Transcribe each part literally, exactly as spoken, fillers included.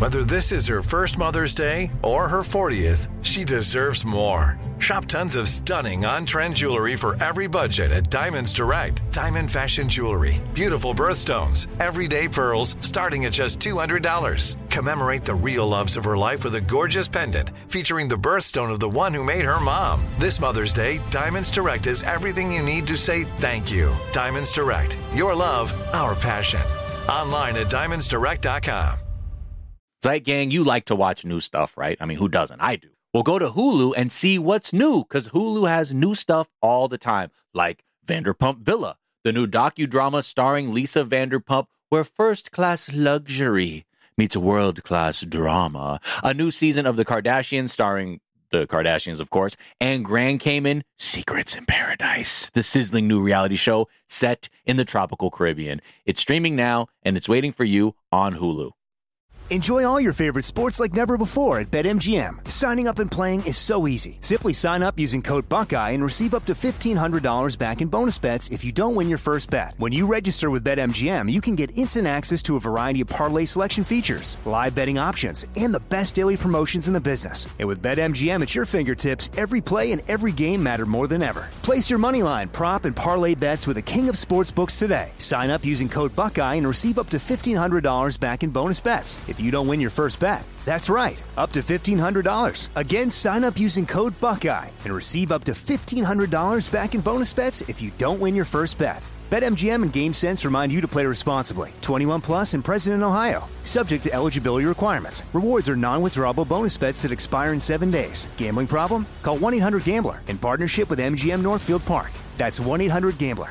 Whether this is her first Mother's Day or her fortieth, she deserves more. Shop tons of stunning on-trend jewelry for every budget at Diamonds Direct. Diamond fashion jewelry, beautiful birthstones, everyday pearls starting at just two hundred dollars. Commemorate the real loves of her life with a gorgeous pendant featuring the birthstone of the one who made her mom. This Mother's Day, Diamonds Direct is everything you need to say thank you. Diamonds Direct, your love, our passion. Online at diamonds direct dot com. Zeit Gang, you like to watch new stuff, right? I mean, who doesn't? I do. Well, go to Hulu and see what's new, because Hulu has new stuff all the time, like Vanderpump Villa, the new docudrama starring Lisa Vanderpump, where first-class luxury meets world-class drama. A new season of The Kardashians starring the Kardashians, of course, and Grand Cayman, Secrets in Paradise, the sizzling new reality show set in the tropical Caribbean. It's streaming now, and it's waiting for you on Hulu. Enjoy all your favorite sports like never before at BetMGM. Signing up and playing is so easy. Simply sign up using code Buckeye and receive up to fifteen hundred dollars back in bonus bets if you don't win your first bet. When you register with BetMGM, you can get instant access to a variety of parlay selection features, live betting options, and the best daily promotions in the business. And with BetMGM at your fingertips, every play and every game matter more than ever. Place your moneyline, prop, and parlay bets with the king of sportsbooks today. Sign up using code Buckeye and receive up to fifteen hundred dollars back in bonus bets if you don't win your first bet. That's right, up to fifteen hundred dollars. Again, sign up using code Buckeye and receive up to fifteen hundred dollars back in bonus bets if you don't win your first bet. BetMGM and GameSense remind you to play responsibly. twenty-one plus and present in Ohio. Subject to eligibility requirements. Rewards are non-withdrawable bonus bets that expire in seven days. Gambling problem? Call one eight hundred gambler in partnership with M G M Northfield Park. That's one eight hundred gambler.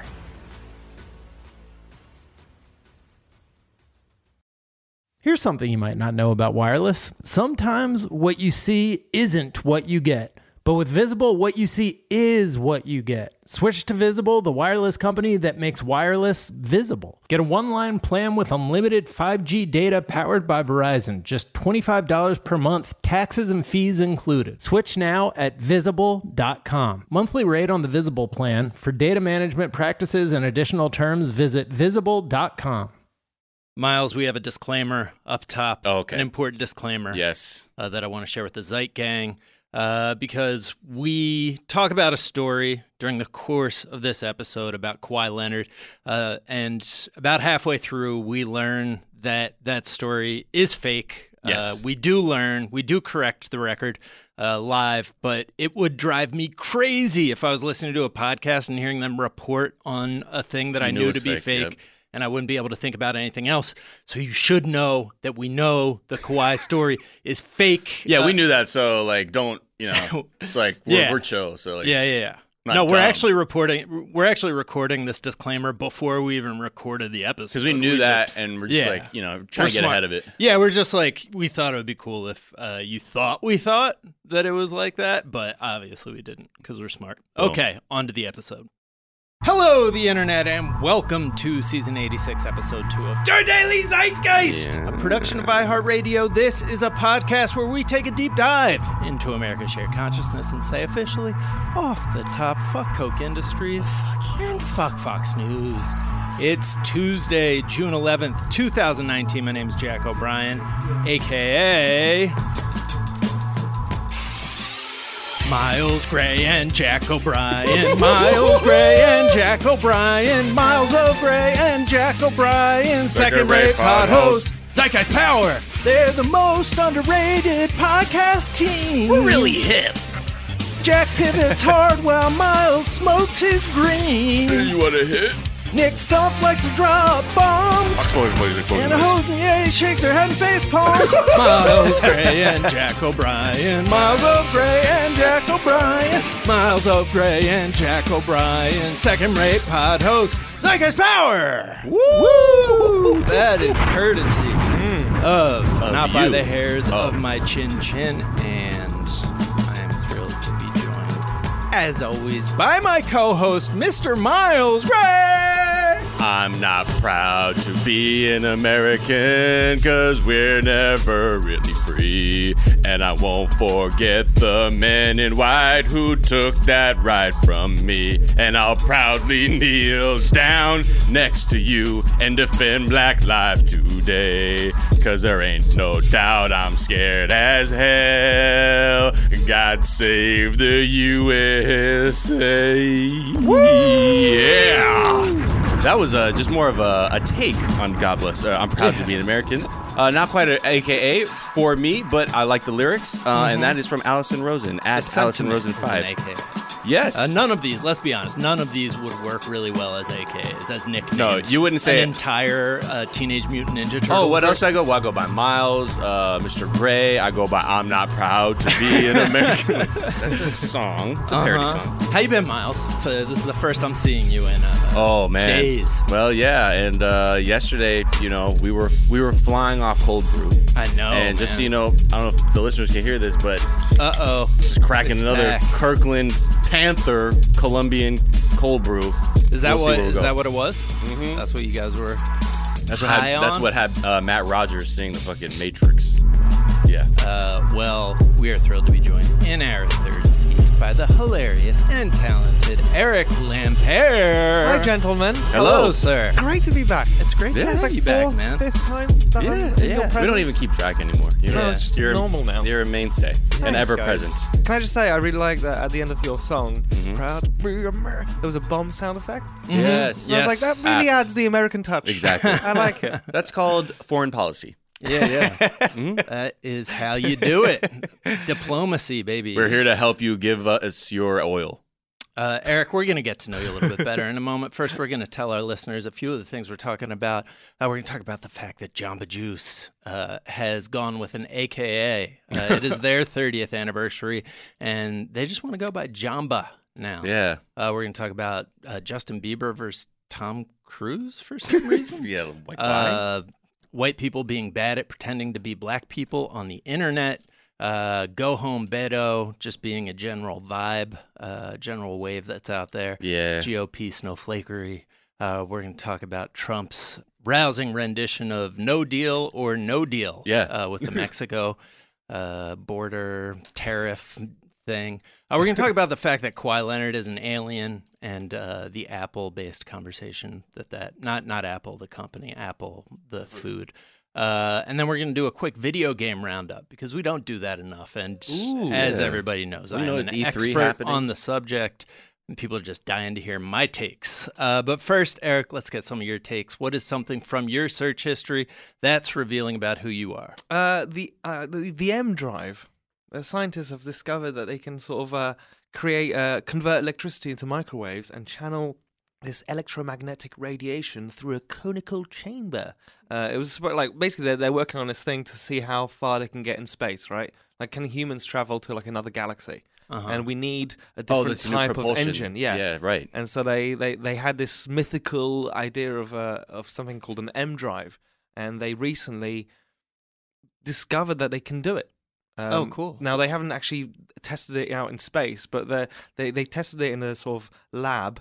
Here's something you might not know about wireless. Sometimes what you see isn't what you get. But with Visible, what you see is what you get. Switch to Visible, the wireless company that makes wireless visible. Get a one-line plan with unlimited five G data powered by Verizon. Just twenty-five dollars per month, taxes and fees included. Switch now at visible dot com. Monthly rate on the Visible plan. For data management practices and additional terms, visit visible dot com. Miles, we have a disclaimer up top. Oh, okay. An important disclaimer. Yes. Uh, that I want to share with the Zeit Gang. Uh, because we talk about a story during the course of this episode about Kawhi Leonard. Uh, and about halfway through, we learn that that story is fake. Yes. Uh, we do learn, we do correct the record uh, live, but it would drive me crazy if I was listening to a podcast and hearing them report on a thing that You I knew knew it to was be fake, fake. yep. And I wouldn't be able to think about anything else. So you should know that we know the Kawhi story is fake. Yeah, uh, we knew that. So, like, don't, you know, it's like, we're, Yeah. we're chill. So, like, Yeah, yeah, yeah. not No, we're dumb. actually reporting. We're actually recording this disclaimer before we even recorded the episode. Because we knew that, just- and we're just yeah. like, you know, trying We're to get smart. ahead of it. Yeah, we're just like, we thought it would be cool if uh, you thought we thought that it was like that, but obviously we didn't because we're smart. Boom. Okay, on to the episode. Hello, the internet, and welcome to season eighty-six, episode two of Your Daily Zeitgeist, Yeah. a production of iHeartRadio. This is a podcast where we take a deep dive into America's shared consciousness and say officially, off the top, fuck Coke Industries and fuck Fox News. It's Tuesday, June eleventh, twenty nineteen. My name is Jack O'Brien, a k a. Miles Gray and Jack O'Brien, Miles Gray and Jack O'Brien, Miles O'Gray and Jack O'Brien, second-rate pod hosts, Zeitgeist Power. They're the most underrated podcast team. We're really hip. Jack pivots hard while Miles smokes his green. You want to hit? Nick Stump likes to drop bombs. And a Hosnier shakes their head and face palms. Miles Gray and Jack O'Brien. Miles O'Gray and Jack O'Brien. Miles O'Gray and Jack O'Brien. Second-rate pod host, Zeitgeist Power. Woo! That is courtesy mm. of, Of Not By you. the Hairs Oh. of My Chin Chin. And I am thrilled to be joined, as always, by my co-host, Mister Miles Gray. I'm not proud to be an American, because we're never really free. free. And I won't forget the men in white who took that right from me. And I'll proudly kneel down next to you and defend black life today. Cause there ain't no doubt I'm scared as hell. God save the U S A. Yeah. That was uh, just more of a, a take on God Bless. Uh, I'm proud to be an American. Uh, not quite an A K A for me, but I like the lyrics. Uh, mm-hmm. And that is from Allison Rosen at Allison Rosen five. Yes. Uh, none of these, let's be honest, none of these would work really well as A Ks, as nicknames. No, you wouldn't say An it. entire uh, Teenage Mutant Ninja Turtle. Oh, what else do I go? Well, I go by Miles, uh, Mister Gray. I go by I'm Not Proud to Be an American. That's a song. It's a uh-huh. parody song. How you been, Miles? So this is the first I'm seeing you in uh, oh, man. days. Well, yeah, and uh, yesterday, you know, we were we were flying off cold brew. I know, And just man. so you know, I don't know if the listeners can hear this, but Uh-oh. this is cracking It's another back. Kirkland Panther Colombian cold brew. Is that We'll see what? where we Is go. that what it was? Mhm. That's what you guys were. That's what high had, that's on? what had uh, Matt Rogers sing the fucking Matrix. Yeah. Uh, well, we are thrilled to be joined in our third seat by the hilarious and talented Eric Lampere. Hi, gentlemen. Hello, sir. Great to be back. It's great Yeah, to have like you back, Fourth, man. Fifth time that I'm Yeah, in yeah. your presence. We don't even keep track anymore. You're, No, it's just you're, normal now. You're a mainstay, an Thanks, ever guys. present. Can I just say, I really like that at the end of your song, Mm-hmm. Proud to be American. There was a bomb sound effect. Yes. And I was like, that really Apt. adds the American touch. Exactly. I like it. That's called foreign policy. Yeah, yeah. That is how you do it. Diplomacy, baby. We're here to help you give us your oil. Uh, Eric, we're going to get to know you a little bit better in a moment. First, we're going to tell our listeners a few of the things we're talking about. Uh, we're going to talk about the fact that Jamba Juice uh, has gone with an A K A. Uh, it is their thirtieth anniversary, and they just want to go by Jamba now. Yeah. Uh, we're going to talk about uh, Justin Bieber versus Tom Cruise for some reason. Yeah. Like why? uh, white people being bad at pretending to be black people on the internet. Uh, go home, Beto, just being a general vibe, uh, general wave that's out there. Yeah. G O P snowflakery. Uh, we're going to talk about Trump's rousing rendition of no deal or no deal Yeah. uh, with the Mexico uh, border tariff thing. Uh, we're going to talk about the fact that Kawhi Leonard is an alien and uh, the Apple-based conversation that that, not, not Apple, the company, Apple, the food. Uh, and then we're going to do a quick video game roundup because we don't do that enough. And Ooh, as yeah. everybody knows, We I know am it's an E three expert happening. on the subject, and people are just dying to hear my takes. Uh, but first, Eric, let's get some of your takes. What is something from your search history that's revealing about who you are? Uh, the, uh, the the M drive. Uh, scientists have discovered that they can sort of uh, create, uh, convert electricity into microwaves and channel this electromagnetic radiation through a conical chamber. Uh, it was sp- like basically they're, they're working on this thing to see how far they can get in space, right? Like, can humans travel to like another galaxy? Uh-huh. And we need a Oh, different that's a new type of propulsion. engine. Yeah, Yeah, right. And so they, they, they had this mythical idea of a of something called an M drive, and they recently discovered that they can do it. Um, Oh, cool. Now they haven't actually tested it out in space, but they they they tested it in a sort of lab,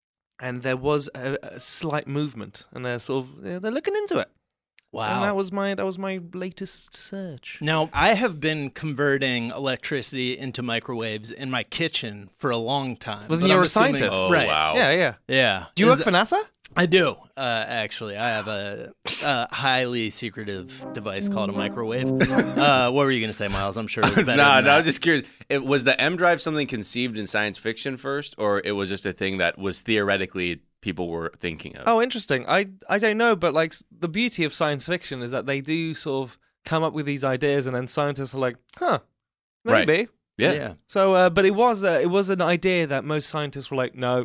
and there was a, a slight movement, and they're sort of they're, they're looking into it. And that was my that was my latest search. Now, I have been converting electricity into microwaves in my kitchen for a long time. Well, then but you're I'm a assuming- scientist. Oh, right. wow. Yeah, yeah. Yeah. Do you Is work that- for NASA? I do, uh, actually. I have a, a highly secretive device called a microwave. Uh, what were you going to say, Miles? I'm sure it was better Nah, than no, I that. was just curious. It, was the M drive something conceived in science fiction first, or it was just a thing that was theoretically people were thinking of? Oh, interesting. I I don't know, but like s- the beauty of science fiction is that they do sort of come up with these ideas, and then scientists are like, huh, Right. maybe. yeah. Yeah. So, uh, but it was uh, it was an idea that most scientists were like, no,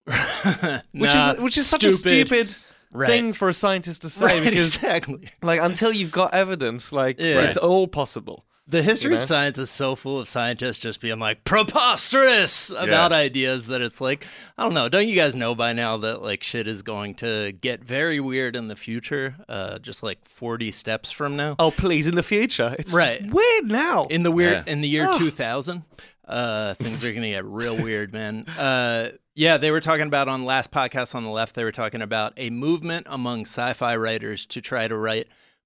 which Nah, is which is such a stupid Right. thing for a scientist to say Right, because exactly. like until you've got evidence, like Yeah. it's all possible. The history You know? of science is so full of scientists just being like preposterous about ideas that it's like, I don't know. Don't you guys know by now that like shit is going to get very weird in the future? Uh, just like forty steps from now. Oh, please, in the future, it's Right. weird now. In the weird Yeah. in the year Oh. two thousand, uh, things are gonna get real weird, man. Uh, yeah, they were talking about on last podcast on the left. They were talking about a movement among sci-fi writers to try to write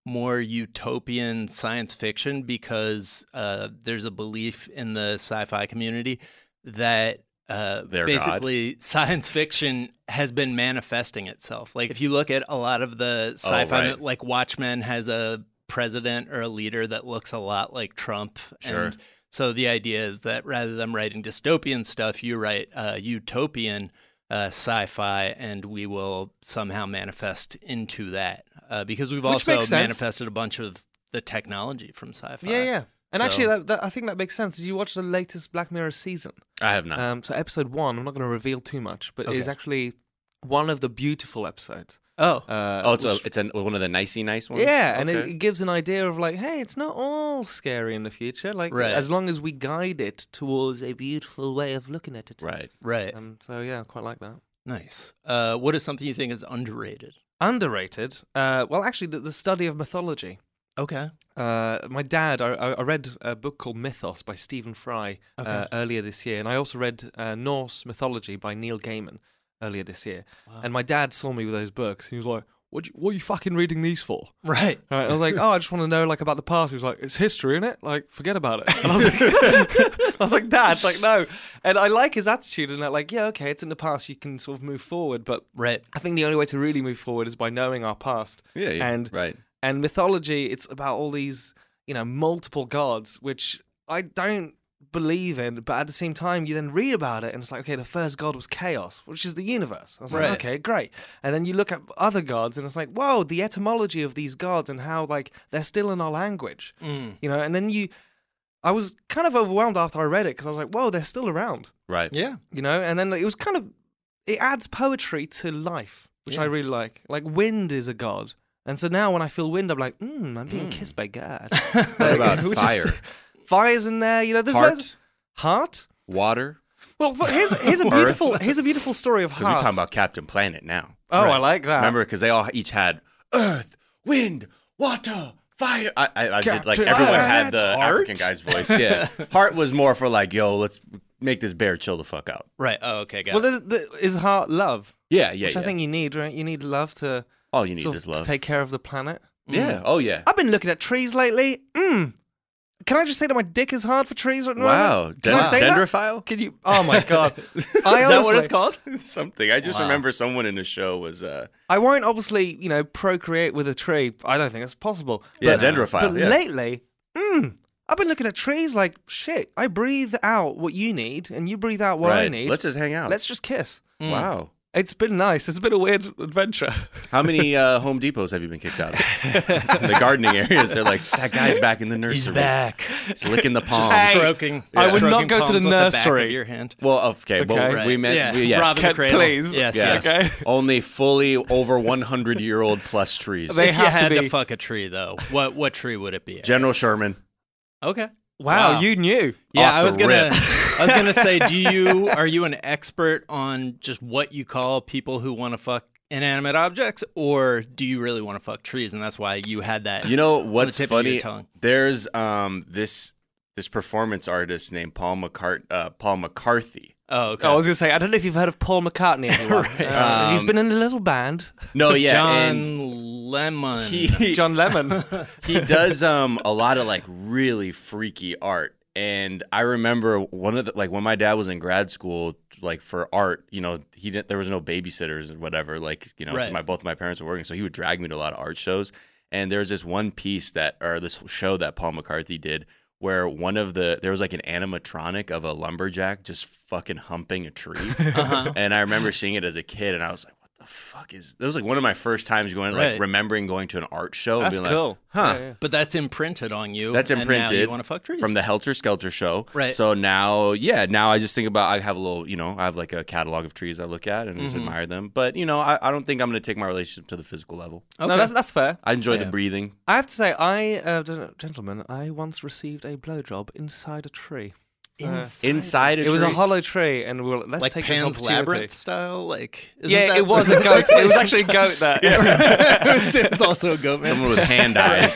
more utopian science fiction because uh, there's a belief in the sci-fi community that uh, Their basically science fiction has been manifesting itself. Like if you look at a lot of the sci-fi, right. like Watchmen has a president or a leader that looks a lot like Trump. Sure. And so the idea is that rather than writing dystopian stuff, you write uh, utopian uh, sci-fi, and we will somehow manifest into that. Uh, because we've Which also makes sense. manifested a bunch of the technology from sci-fi. Yeah, yeah. And So- actually, that, that, I think that makes sense. Did you watch the latest Black Mirror season? I have not. Um, so episode one, I'm not going to reveal too much, but it is Okay. actually one of the beautiful episodes. Oh, Uh, oh, it's, a, which- it's an, one of the nicey nice ones? yeah, and Okay. it, it gives an idea of like, hey, it's not all scary in the future. Like, Right. as long as we guide it towards a beautiful way of looking at it. Right. right. Um, so yeah, I quite like that. Nice. Uh, what is something you think is underrated? Underrated. Uh, well, actually, the, the study of mythology. Okay. Uh, my dad, I, I I read a book called Mythos by Stephen Fry uh, Okay. earlier this year, and I also read uh, Norse Mythology by Neil Gaiman earlier this year. Wow. And my dad saw me with those books. He was like, "What? You, what are you fucking reading these for?" Right. Right? I was like, "Oh, I just want to know like about the past." He was like, "It's history, isn't it? Like, forget about it." And I was like, "I was like, Dad, like, no." And I like his attitude in that, like, yeah, okay, it's in the past, you can sort of move forward, but Right. I think the only way to really move forward is by knowing our past. Yeah, yeah. And right. and mythology, it's about all these, you know, multiple gods, which I don't believe in, but at the same time, you then read about it and it's like, okay, the first god was chaos, which is the universe. I was like, Right. okay, great. And then you look at other gods and it's like, whoa, the etymology of these gods and how, like, they're still in our language, Mm. you know, and then you, I was kind of overwhelmed after I read it because I was like, whoa, they're still around, Right. Yeah. you know, and then it was kind of, it adds poetry to life, which I Yeah. really like. Like, wind is a god. And so now when I feel wind, I'm like, mm, I'm being Mm. kissed by God. What about Which fire? Is, fire's in there, you know. There's Heart? loads- Heart. Water? Well, f- here's here's a Earth? beautiful here's a beautiful story of Because heart. we're talking about Captain Planet now. Oh, I Right. like that. Remember, because they all each had earth, wind, water, fire. I, I, I did like Captain everyone had Planet, the Heart? African guy's voice. Yeah, Heart was more for like, yo, let's make this bear chill the fuck out. Right. Oh, okay. Got Well, it. the, the, is heart love? Yeah, yeah, Which yeah. I think you need, right? You need love to, all you need sort is of love. to take care of the planet. Yeah. Oh yeah. I've been looking at trees lately. Mm. Can I just say that my dick is hard for trees right now? Wow. Can I Den- say that? Dendrophile? Can you? Oh my god! I Is that what honestly- it's called? Something. I just Wow. remember someone in the show was uh I won't obviously, you know, procreate with a tree. I don't think that's possible. yeah, But- dendrophile. But yeah. lately, mm, I've been looking at trees like shit. I breathe out what you need, and you breathe out what I right. need. Let's just hang out. Let's just kiss. Mm. Wow. It's been nice. It's been a weird adventure. How many uh, Home Depots have you been kicked out of? The gardening areas. They're like, that guy's back in the nursery. He's back. He's licking the palms. Hey, Stroking. I would stroking not go to palms the with back nursery. of your hand. Well, okay. Well, Okay. Right. we meant, Yeah. we, yes. Rob in the Can- cradle. please. Yes. Yes. yes. Okay. Only fully over one hundred year old plus trees. They if have you to had to, be- fuck a tree, though, what what tree would it be? General Sherman. Okay. Wow, Wow. you knew. Yeah, Off I the was gonna. rip. I was gonna say, do you are you an expert on just what you call people who want to fuck inanimate objects, or do you really want to fuck trees, and that's why you had that? You know on the what's tip of your funny? tongue? There's um this this performance artist named Paul McCart uh, Paul McCarthy. Oh, okay. I was gonna say, I don't know if you've heard of Paul McCartney. Everyone. Right. Uh, he's Um, been in a little band. No, yeah, John and Lemon. he John Lemon. he does um a lot of like really freaky art. And I remember one of the like when my dad was in grad school, like for art, you know, he didn't. There was no babysitters or whatever. Like you know, Right. my both my parents were working, so he would drag me to a lot of art shows. And there's this one piece that or this show that Paul McCarthy did where one of the there was like an animatronic of a lumberjack just fucking humping a tree. Uh-huh. And I remember seeing it as a kid, and I was like, "What the fuck is?" That was like one of my first times going, like Right. remembering going to an art show That's and being cool. like, "Huh." Yeah, yeah. But that's imprinted on you. That's and now imprinted you want to fuck trees from the Helter Skelter show. Right. So now, yeah, now I just think about, I have a little, you know, I have like a catalog of trees I look at and just Mhm. admire them. But, you know, I, I don't think I'm going to take my relationship to the physical level. Okay. No, that's that's fair. I enjoy Yeah. the breathing. I have to say, I, uh, gen- gentlemen, I once received a blowjob inside a tree. Uh, Inside a it was a tree? hollow tree, and we were like, let's like take Pan's this opportunity. Labyrinth style, like isn't Yeah, that- it was a goat. It was actually a goat. That. it, was, it was also a goat man. Someone with hand eyes.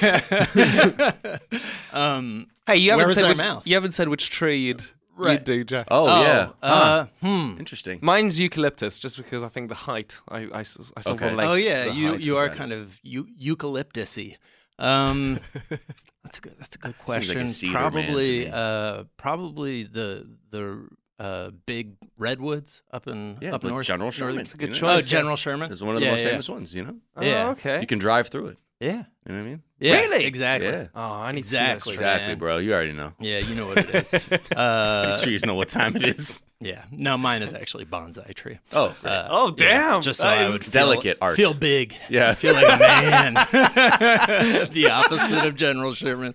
um, Hey, you Where haven't was said their which, mouth? you haven't said which tree you'd Right. you'd do, Jack. Oh, oh, yeah. Uh, Huh. hmm. Interesting. Mine's eucalyptus, just because I think the height. I I, s- I sort Okay. of relate Oh to yeah, the you height you of are that. kind of eu- eucalyptusy. Um, that's a good. That's a good Seems like a question. cedar man to probably, me. uh, probably the the uh big redwoods up in Yeah, up like north. General Sherman. northern- It's a good you know? choice. Oh, General Sherman. It's one of the yeah, most yeah. famous ones, you know? Yeah. Oh, okay. You can drive through it. Yeah. You know what I mean? Yeah. Really? Exactly. Yeah. Oh, I need Exactly. to see this. Exactly, man. bro. You already know. Yeah, you know what it is. uh, These trees know what time it is. yeah. No, mine is actually bonsai tree. Oh, great. Uh, Oh, yeah, damn. just so That I is would feel, delicate art. feel big. Yeah. Feel like a man. The opposite of General Sherman.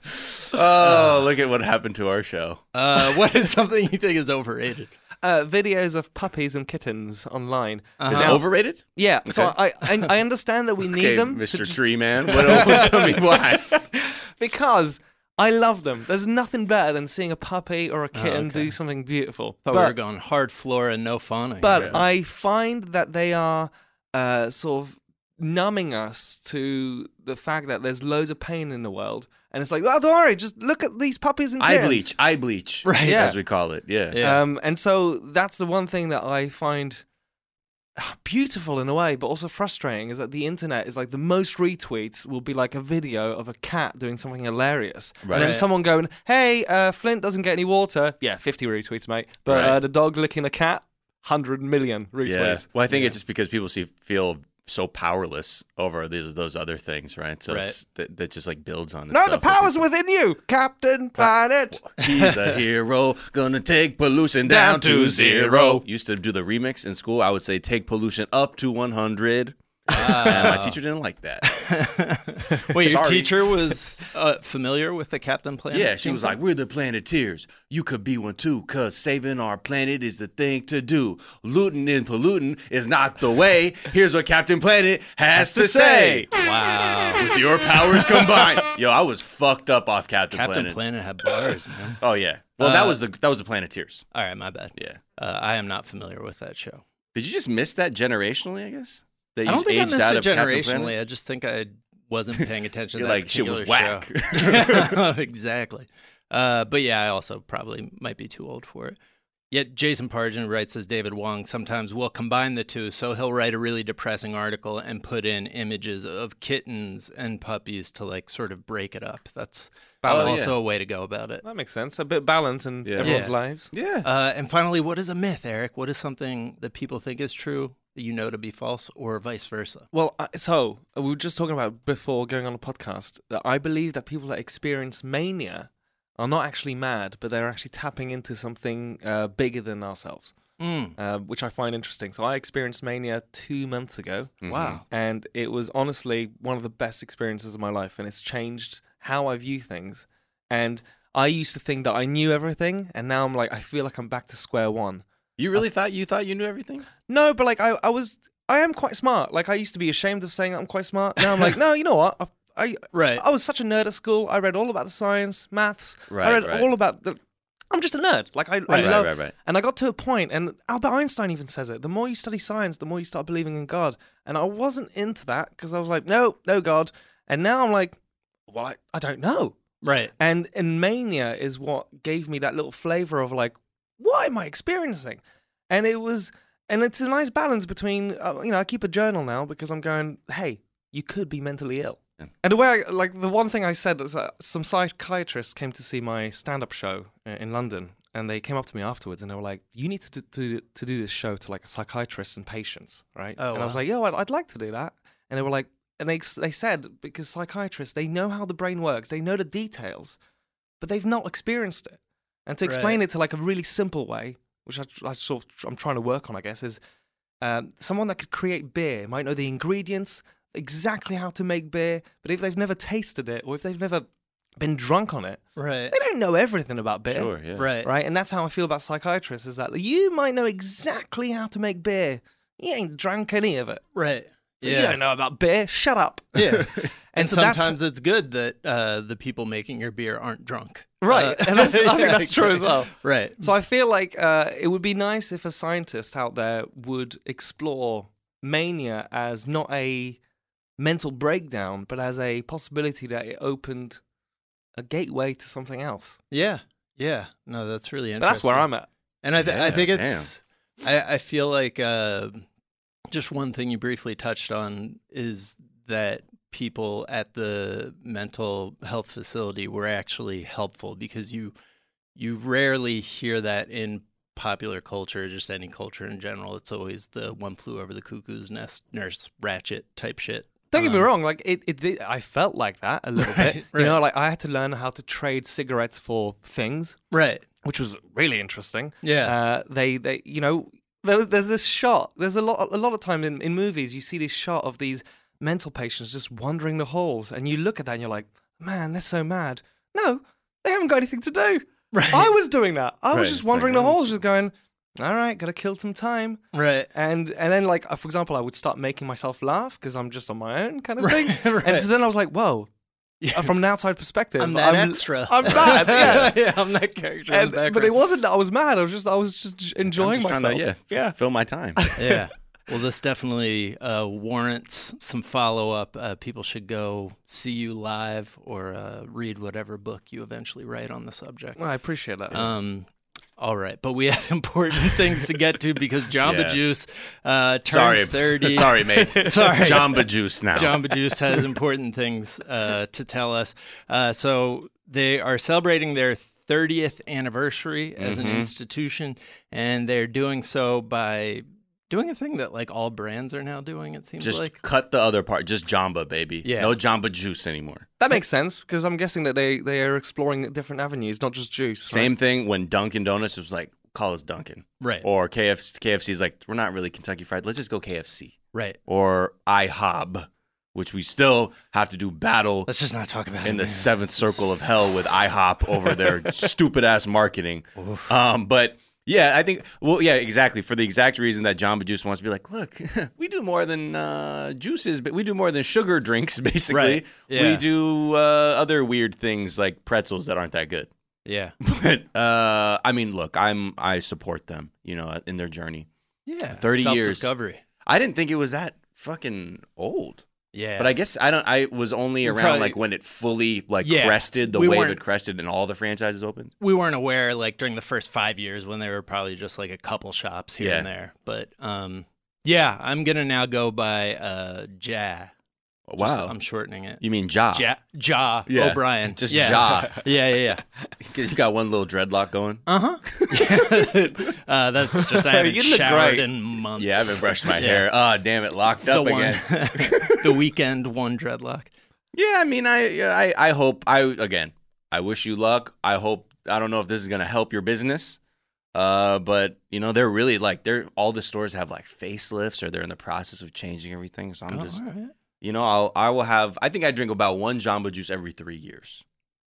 oh, look at what happened to our show. Uh, what is something you think is overrated? Uh, videos of puppies and kittens online. Is Uh-huh. it overrated? Yeah, so Okay. I, I I understand that we need Okay, them to Mister just- Tree Man. What, tell me why. because I love them. There's nothing better than seeing a puppy or a kitten okay. do something beautiful. Thought we were going hard floor and no fauna. But here. I find that they are uh, sort of numbing us to the fact that there's loads of pain in the world. And it's like, oh, don't worry, just look at these puppies and Eye kittens. bleach. Eye bleach. Right. Yeah. As we call it. Yeah. Yeah. Um, and so that's the one thing that I find ah, beautiful in a way, but also frustrating, is that the internet is like the most retweets will be like a video of a cat doing something hilarious. Right. And then Right. someone going, hey, uh, Flint doesn't get any water. Yeah, fifty retweets, mate. But Right. uh, the dog licking a cat, one hundred million retweets. Yeah. Well, I think it's just because people see feel so powerless over these those other things, right? So Right. it's that, that just like builds on No, itself. the power's within you, Captain Planet. He's a hero, gonna take pollution down to zero. Used to do the remix in school. I would say take pollution up to one hundred. And my teacher didn't like that. Wait, your Sorry. teacher was uh, familiar with the Captain Planet? Yeah, she theme was song? like, we're the Planeteers. You could be one too, cause saving our planet is the thing to do. Looting and polluting is not the way. Here's what Captain Planet has to say. Wow. With your powers combined. Yo, I was fucked up off Captain, Captain Planet. Planet had bars, man. Oh yeah. Well, that Uh, was the that was the Planeteers. All right, my bad. Yeah. Uh, I am not familiar with that show. Did you just miss that generationally? I guess. That I don't you think I aged missed out it of Captain generationally. Planet? I just think I wasn't paying attention You're to that like, shit was particular whack. show. Exactly. Uh, but yeah, I also probably might be too old for it. Yet Jason Pargin writes as David Wong, sometimes we'll combine the two, so he'll write a really depressing article and put in images of kittens and puppies to like sort of break it up. That's Balance. also a way to go about it. That makes sense. A bit of balance in Yeah. everyone's Yeah. lives. Yeah. Uh, and finally, what is a myth, Eric? What is something that people think is true that you know to be false, or vice versa? Well, I- so uh, we were just talking about before going on the podcast that I believe that people that experience mania are not actually mad, but they're actually tapping into something uh, bigger than ourselves, Mm. uh, which I find interesting. So I experienced mania two months ago, Wow. and it was honestly one of the best experiences of my life, and it's changed how I view things. And I used to think that I knew everything, and now I'm like, I feel like I'm back to square one. You really thought you thought you knew everything? No, but like I, I was, I am quite smart. Like I used to be ashamed of saying I'm quite smart. Now I'm like, no, you know what? I, I, Right. I was such a nerd at school. I read all about the science, maths. Right, I read right. all about the. I'm just a nerd. Like I, I Right, love. right, right. And I got to a point, and Albert Einstein even says it: the more you study science, the more you start believing in God. And I wasn't into that because I was like, no, no God. And now I'm like, well, I, I don't know. Right. And and mania is what gave me that little flavor of like, what am I experiencing? And it was, and it's a nice balance between, uh, you know, I keep a journal now because I'm going, hey, you could be mentally ill. Yeah. And the way, I, like, the one thing I said is uh, some psychiatrists came to see my stand-up show uh, in London, and they came up to me afterwards, and they were like, you need to do, to, to do this show to, like, a psychiatrist and patients, right? Oh, and I was wow. like, yo, I'd, I'd like to do that. And they were like, and they, they said, because psychiatrists, they know how the brain works, they know the details, but they've not experienced it. And to explain Right. it to, like, a really simple way, which I, I sort of, I'm trying to work on, I guess, is um, someone that could create beer might know the ingredients, exactly how to make beer, but if they've never tasted it or if they've never been drunk on it, Right. they don't know everything about beer. Sure, yeah. Right. Right? And that's how I feel about psychiatrists, is that you might know exactly how to make beer. You ain't drank any of it. Right. So Yeah. you don't know about beer. Shut up. Yeah. And, so that's- sometimes it's good that uh, the people making your beer aren't drunk. Right. Uh, and that's, I think yeah, that's true as well. Right. So I feel like uh, it would be nice if a scientist out there would explore mania as not a mental breakdown, but as a possibility that it opened a gateway to something else. Yeah. Yeah. No, that's really interesting. But that's where I'm at. And I, th- I Yeah, think it's, I, I feel like uh, just one thing you briefly touched on is that people at the mental health facility were actually helpful, because you you rarely hear that in popular culture, just any culture in general. It's always the One Flew Over the Cuckoo's Nest, Nurse Ratched type shit. Don't get Um, me wrong, like it, it did, I felt like that a little Right, bit. right. You know, like I had to learn how to trade cigarettes for things, Right. which was really interesting. Yeah. Uh, they, they, you know, there, there's this shot. There's a lot, a lot of time in, in movies, you see this shot of these mental patients just wandering the halls, and you look at that and you're like, man, they're so mad. No, they haven't got anything to do. Right. I was doing that. I was Right, just it's wandering like, the halls, just going, all right, gotta kill some time. Right. And and then, like, uh, for example, I would start making myself laugh because I'm just on my own kind of Right, thing. right. And so then I was like, whoa, Yeah. uh, from an outside perspective, I'm that extra. I'm that, yeah. yeah, I'm that character in And- the background. but it wasn't that I was mad. I was just, I was just enjoying I'm just myself. trying to, yeah, f- yeah. fill my time. Yeah. Well, this definitely uh, warrants some follow-up. Uh, people should go see you live, or uh, read whatever book you eventually write on the subject. Well, I appreciate that. Um, all right, but we have important things to get to, because Jamba Yeah. Juice uh, turned Sorry, thirty. sorry, mate. Sorry. Jamba Juice now. Jamba Juice has important things uh, to tell us. Uh, so they are celebrating their thirtieth anniversary as an Mhm. institution, and they're doing so by doing a thing that like all brands are now doing, it seems Just like. cut the other part. Just Jamba, baby. Yeah. No Jamba Juice anymore. that makes sense because I'm guessing that they, they are exploring different avenues, not just juice. right? Same thing when Dunkin' Donuts was like, call us Dunkin'. Right. Or K F C, K F C's like, we're not really Kentucky Fried. Let's just go K F C. Right. Or IHOB, which we still have to do battle Let's just not talk about in it. the man. seventh circle of hell with IHOP over their stupid ass marketing. Um, but yeah, I think, well, yeah, exactly. For the exact reason that Jamba Juice wants to be like, look, we do more than uh, juices, but we do more than sugar drinks, basically. Right, yeah. We do uh, other weird things like pretzels that aren't that good. Yeah. But uh, I mean, look, I'm I support them, you know, in their journey. Yeah. thirty years. Self-discovery. I didn't think it was that fucking old. Yeah. But I guess I don't. I was only You're around probably- like when it fully like Yeah, crested the we wave weren't- it crested and all the franchises opened. we weren't aware like during the first five years when there were probably just like a couple shops here Yeah. and there. But um, yeah, I'm gonna now go by uh, Ja. Just- Wow, I'm shortening it. you mean Ja? Ja, ja Yeah, O'Brien. just yeah. Ja. yeah, yeah, yeah. Because you got one little dreadlock going. Uh huh. uh, that's just I haven't You look showered great. in months. Yeah, I haven't brushed my Yeah. hair. Oh, damn it, locked The up one, again. the weekend one dreadlock. Yeah, I mean, I, I, I hope. I again, I wish you luck. I hope. I don't know if this is gonna help your business. Uh, but you know, they're really like they're all the stores have like facelifts or they're in the process of changing everything. So I'm Oh, just, all right. you know, I'll I will have. I think I drink about one Jamba Juice every three years.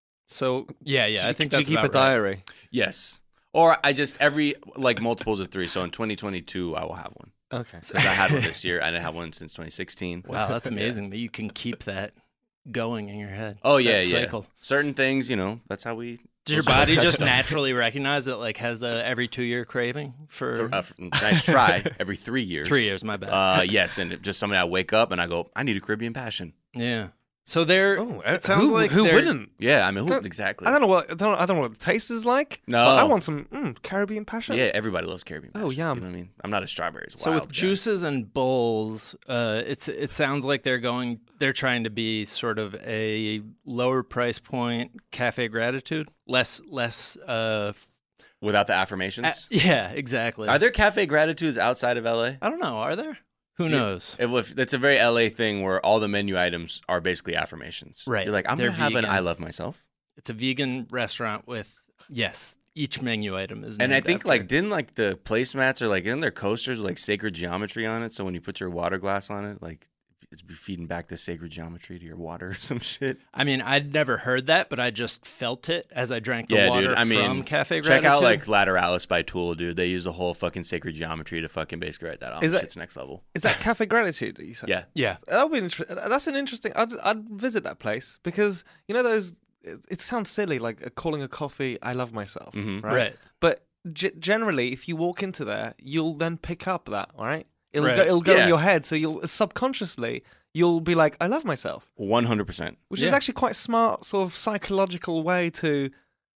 So yeah, yeah. I think Do you that's keep a about right. diary? Yes, or I just every like multiples of three. So in twenty twenty-two, I will have one Okay. because I had one this year. I didn't have one since twenty sixteen. Wow, that's amazing that you can keep that going in your head. Oh yeah, that yeah. Cycle. Certain things, you know, that's how we. Does your body just naturally recognize it? Like has a every two year craving for Th- uh, f- nice try. Every three years. three years? My bad. Uh, yes, and it, just something I wake up and I go, I need a Caribbean Passion. yeah. So they're. Oh, it sounds who, like who they're- wouldn't? Yeah, I mean, who, But exactly. I don't know what I don't, I don't know what the taste is like. No. but I want some mm, Caribbean Passion. Yeah, everybody loves Caribbean Passion. Oh, yum. You know what I mean? I'm not a strawberries. So wild with guy. juices and bowls, uh, it's it sounds like they're going. They're trying to be sort of a lower price point cafe gratitude, less less. Uh, without the affirmations. a- yeah, exactly. Are there cafe gratitudes outside of L A? I don't know. Are there? Who Do you- knows? If, if it's a very L A thing where all the menu items are basically affirmations. Right. You're like, I'm They're gonna have an vegan. I love myself. It's a vegan restaurant with yes, each menu item is. And I named think after- like didn't like the placemats or like in their coasters with, like sacred geometry on it. So when you put your water glass on it, like it's feeding back the sacred geometry to your water or some shit. I mean, I'd never heard that, but I just felt it as I drank the Yeah, water dude. I mean, from Cafe check Gratitude. out like Lateralis by Tool, dude. They use a whole fucking sacred geometry to fucking basically write that off. Is that- Shit's next level. Is that Cafe Gratitude that you said? Yeah. yeah, That would be inter- that's an interesting. I'd I'd visit that place because you know those. It, it sounds silly, like uh, calling a coffee "I love myself," Mhm. right? right. But g- generally, if you walk into there, you'll then pick up that, all right? It'll Right. go, it'll go Yeah. in your head, so you'll subconsciously you'll be like, "I love myself," one hundred percent. which is Yeah. actually quite a smart, sort of psychological way to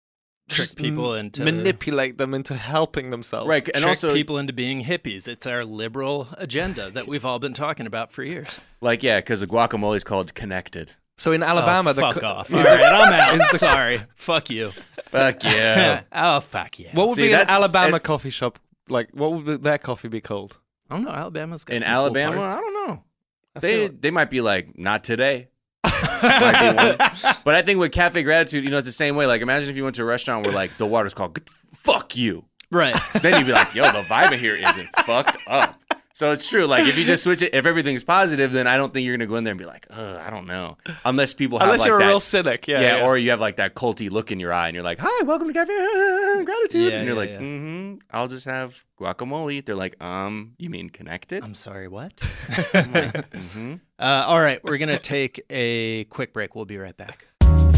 trick just people m- into manipulate them into helping themselves. Right, and trick also people into being hippies. It's our liberal agenda that we've all been talking about for years. like yeah, because the guacamole is called Connected. So in Alabama, oh, the fuck co- off. All right, I'm out. Sorry. Fuck you. Fuck yeah. oh, fuck yeah. what would See, be an that's- Alabama it- coffee shop like? What would their coffee be called? I don't know. Alabama's got In some cool Alabama, parts. I don't know. I They feel like- they might be like not today. Might be one. But I think with Cafe Gratitude, you know, it's the same way. Like, imagine if you went to a restaurant where like the water's called "Get the fuck you." Right. Then you'd be like, yo, the vibe in here isn't fucked up. So it's true. Like, if you just switch it, if everything's positive, then I don't think you're gonna go in there and be like, Ugh, I don't know. Unless people have Unless like you're that, a real cynic, yeah, yeah, yeah. or you have like that culty look in your eye, and you're like, hi, welcome to Cafe Gratitude, Yeah, and you're yeah, like, yeah. mm-hmm, I'll just have guacamole. They're like, um, you mean Connected? I'm sorry, what? I'm like, mm-hmm. Uh, all right, we're going to take a quick break. We'll be right back.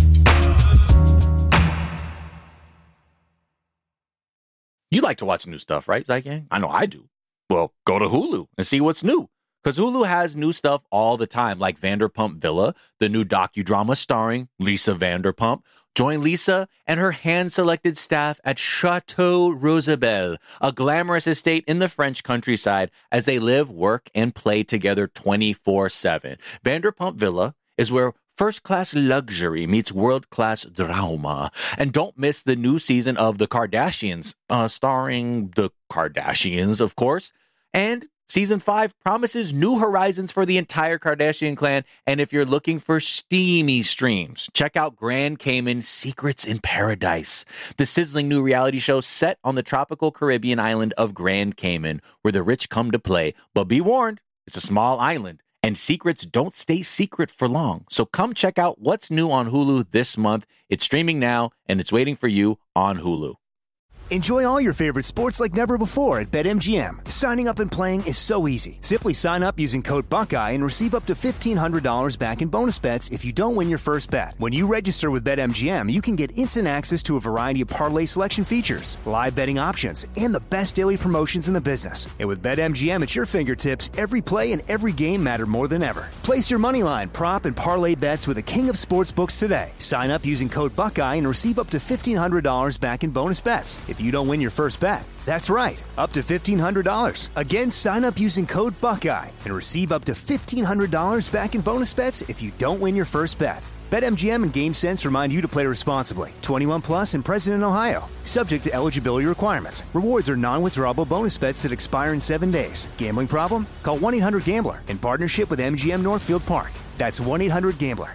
You like to watch new stuff, right, Zygang? I know I do. Well, go to Hulu and see what's new. Because Hulu has new stuff all the time, like Vanderpump Villa, the new docudrama starring Lisa Vanderpump. Join Lisa and her hand-selected staff at Chateau Rosabelle, a glamorous estate in the French countryside, as they live, work, and play together twenty-four seven. Vanderpump Villa is where first-class luxury meets world-class drama. And don't miss the new season of The Kardashians, uh, starring the Kardashians, of course. And Season five promises new horizons for the entire Kardashian clan. And if you're looking for steamy streams, check out Grand Cayman Secrets in Paradise, the sizzling new reality show set on the tropical Caribbean island of Grand Cayman, where the rich come to play. But be warned, it's a small island, and secrets don't stay secret for long. So come check out what's new on Hulu this month. It's streaming now, and it's waiting for you on Hulu. Enjoy all your favorite sports like never before at BetMGM. Signing up and playing is so easy. Simply sign up using code Buckeye and receive up to fifteen hundred dollars back in bonus bets if you don't win your first bet. When you register with BetMGM, you can get instant access to a variety of parlay selection features, live betting options, and the best daily promotions in the business. And with BetMGM at your fingertips, every play and every game matter more than ever. Place your moneyline, prop, and parlay bets with the king of sportsbooks today. Sign up using code Buckeye and receive up to fifteen hundred dollars back in bonus bets if you don't win your first bet. That's right, up to fifteen hundred dollars. Again, sign up using code Buckeye and receive up to fifteen hundred dollars back in bonus bets if you don't win your first bet. BetMGM and GameSense remind you to play responsibly. twenty-one plus and present in Ohio. Subject to eligibility requirements. Rewards are non-withdrawable bonus bets that expire in seven days. Gambling problem? Call one eight hundred gambler in partnership with M G M Northfield Park. That's one eight hundred gambler.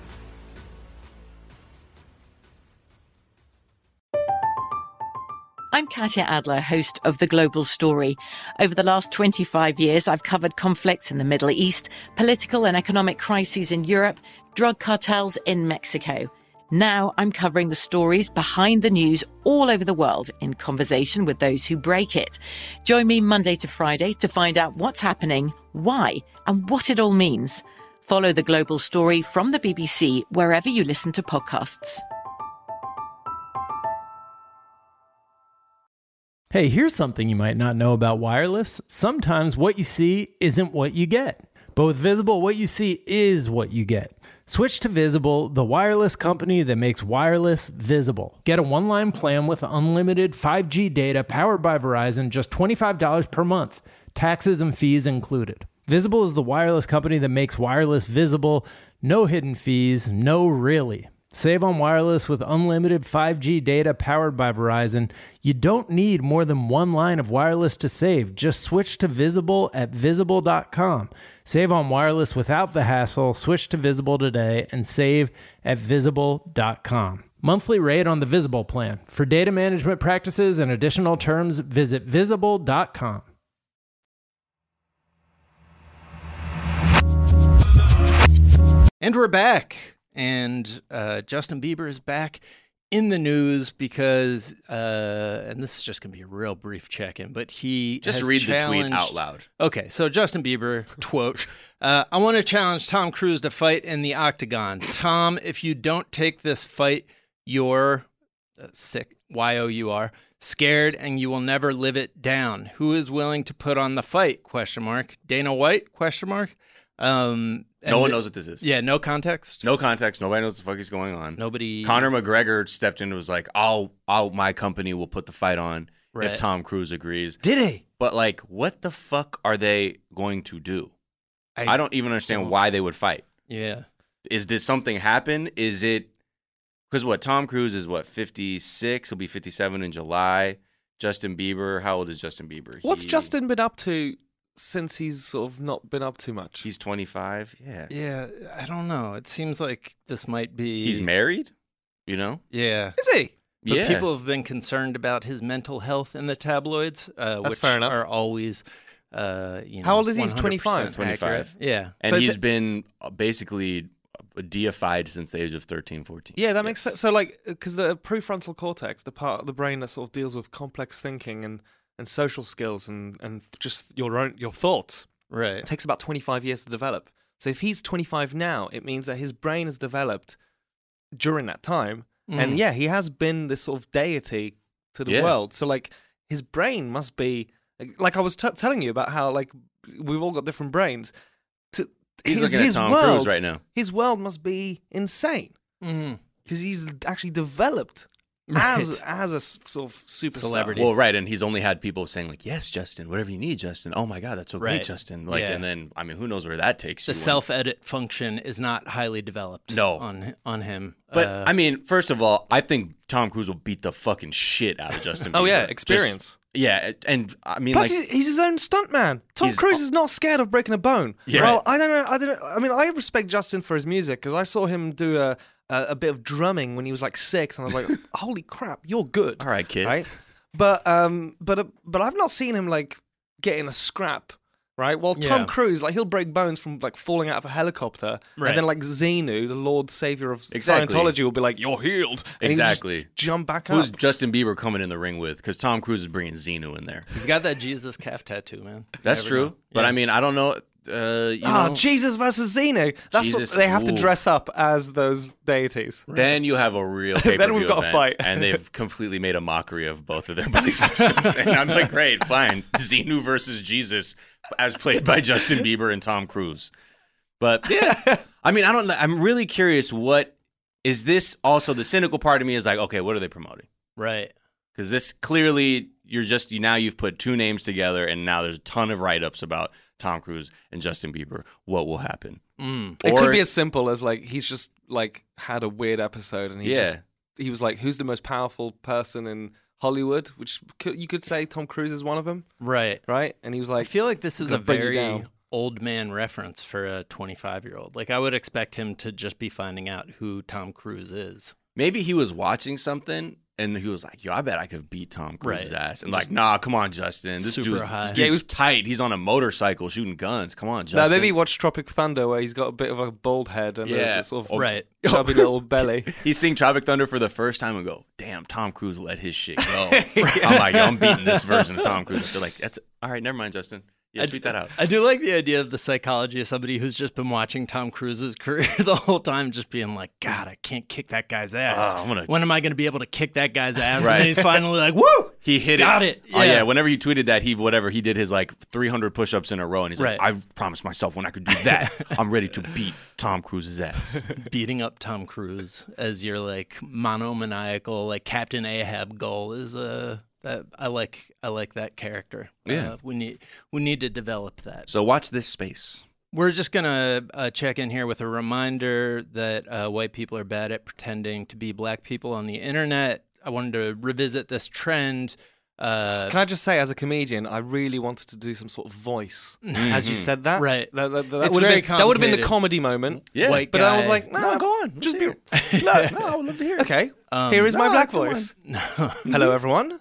I'm Katya Adler, host of The Global Story. Over the last twenty-five years, I've covered conflicts in the Middle East, political and economic crises in Europe, drug cartels in Mexico. Now I'm covering the stories behind the news all over the world in conversation with those who break it. Join me Monday to Friday to find out what's happening, why, and what it all means. Follow The Global Story from the B B C wherever you listen to podcasts. Hey, here's something you might not know about wireless. Sometimes what you see isn't what you get. But with Visible, what you see is what you get. Switch to Visible, the wireless company that makes wireless visible. Get a one-line plan with unlimited five G data powered by Verizon, just twenty-five dollars per month, taxes and fees included. Visible is the wireless company that makes wireless visible. No hidden fees, no really. Save on wireless with unlimited five G data powered by Verizon. You don't need more than one line of wireless to save. Just switch to Visible at visible dot com. Save on wireless without the hassle. Switch to Visible today and save at visible dot com. Monthly rate on the Visible plan. For data management practices and additional terms, visit visible dot com. And we're back. And uh, Justin Bieber is back in the news because, uh, and this is just going to be a real brief check-in, but he Just has read the tweet challenged- out loud. Okay, so Justin Bieber, quote, uh, I want to challenge Tom Cruise to fight in the octagon. Tom, if you don't take this fight, you're uh, sick, Y O U R, scared, and you will never live it down. Who is willing to put on the fight, question mark. Dana White, question mark. Um, No And one the- knows what this is. Yeah, no context. No context. Nobody knows what the fuck is going on. Nobody. Conor McGregor stepped in and was like, "I'll, I'll, my company will put the fight on Right. if Tom Cruise agrees." Did he? But like, what the fuck are they going to do? I, don't even understand don't- why they would fight. Yeah. Is did something happen? Is it because what Tom Cruise is what fifty-six? He'll be fifty-seven in July. Justin Bieber, how old is Justin Bieber? What's He- Justin been up to since he's sort of not been up too much? He's twenty-five. Yeah. Yeah, I don't know. It seems like this might be. He's married. You know. Yeah. Is he? But yeah. people have been concerned about his mental health in the tabloids, uh, That's which fair enough. are always, uh, you know, How old is he? He's one hundred percent twenty-five. accurate. Yeah. and So he's th- been basically deified since the age of thirteen, fourteen. Yeah, that makes sense. So, like, because the prefrontal cortex, the part of the brain that sort of deals with complex thinking and, and social skills and, and just your own your thoughts, Right. it takes about twenty-five years to develop. So, if he's twenty-five now, it means that his brain has developed during that time. And Mm. yeah, he has been this sort of deity to the Yeah. world. So, like, his brain must be like I was t- telling you about how like we've all got different brains. To, He's his, looking his at Tom world, Cruise right now. His world must be insane Mhm. because he's actually developed Right. as as a s- sort of superstar. Celebrity. Well, right, and he's only had people saying like, "Yes, Justin, whatever you need, Justin." Oh my God, that's so Right. great, Justin. Like, Yeah. and then I mean, who knows where that takes The you? when- self-edit function is not highly developed. No. on on him. But Uh, I mean, first of all, I think Tom Cruise will beat the fucking shit out of Justin. Oh Bieber. yeah, Just- experience. yeah, and I mean, Plus, like, he's, he's his own stuntman. Tom He's- Cruise is not scared of breaking a bone. Yeah. Well, I don't know. I don't know. I mean, I respect Justin for his music because I saw him do a, a a bit of drumming when he was like six, and I was like, "Holy crap, you're good!" all right, kid. Right? But um, but uh, but I've not seen him like get in a scrap. Right. Well, Tom Yeah. Cruise, like he'll break bones from like falling out of a helicopter, Right. and then like Xenu, the Lord Savior of Exactly. Scientology, will be like, "You're healed," and he Exactly. just jump back Who's up. Justin Bieber coming in the ring with? Because Tom Cruise is bringing Xenu in there. he's got that Jesus calf tattoo, man. You That's never true. know. But Yeah. I mean, I don't know. Uh, you Ah, know, Jesus versus Xenu. That's Jesus, what they have to ooh. dress up as those deities. then you have a real Then pay-per-view we've got a event, fight. and they've completely made a mockery of both of their belief systems. And I'm like, great, fine. Xenu versus Jesus, as played by Justin Bieber and Tom Cruise. But yeah, I mean, I don't. I'm really curious. What is this? Also, the cynical part of me is like, okay, what are they promoting? Right. Because this clearly, you're just you now you've put two names together, and now there's a ton of write-ups about Tom Cruise and Justin Bieber. What will happen? Mm. It Or- could be as simple as like he's just like had a weird episode and he Yeah. just he was like, who's the most powerful person in Hollywood? Which could, you could say Tom Cruise is one of them, Right. right? And he was I like, feel like this is a gonna bring you very down. old man reference for a twenty-five-year-old. Like I would expect him to just be finding out who Tom Cruise is. Maybe he was watching something and he was like, yo, I bet I could beat Tom Cruise's Right. ass. And like, nah, come on, Justin. This Super dude's, high. this Yeah, dude's he was- tight. He's on a motorcycle shooting guns. Come on, no, Justin. maybe he watched Tropic Thunder where he's got a bit of a bald head and Yeah. a, sort of Oh, Right. chubby little belly. He's seeing Tropic Thunder for the first time and go, damn, Tom Cruise let his shit go. I'm like, yo, I'm beating this version of Tom Cruise. They're like, that's all right, never mind, Justin. Yeah, I, tweet that out. I do like the idea of the psychology of somebody who's just been watching Tom Cruise's career the whole time, just being like, God, I can't kick that guy's ass. Oh, I'm gonna- When am I going to be able to kick that guy's ass? Right. And then he's finally like, woo! He hit Got it. it. Oh Yeah. yeah. Whenever he tweeted that, he whatever he did his like three hundred push-ups in a row, and he's like, Right. "I promised myself when I could do that, I'm ready to beat Tom Cruise's ass." Beating up Tom Cruise as your like monomaniacal, like Captain Ahab goal is uh, that I like. I like that character. Yeah. Uh, we need we need to develop that. So watch this space. We're just going to uh, check in here with a reminder that uh, white people are bad at pretending to be black people on the internet. I wanted to revisit this trend. Uh, Can I just say, as a comedian, I really wanted to do some sort of voice as you said that. Right. That, that, that It's would have very been, that would have been the complicated. comedy moment. Yeah. White But I was guy. like, nah, No, go on. Let's Just be. hear it. no, no, I would love to hear it. Okay. Um, Here is my no, black come on. voice. Hello, everyone.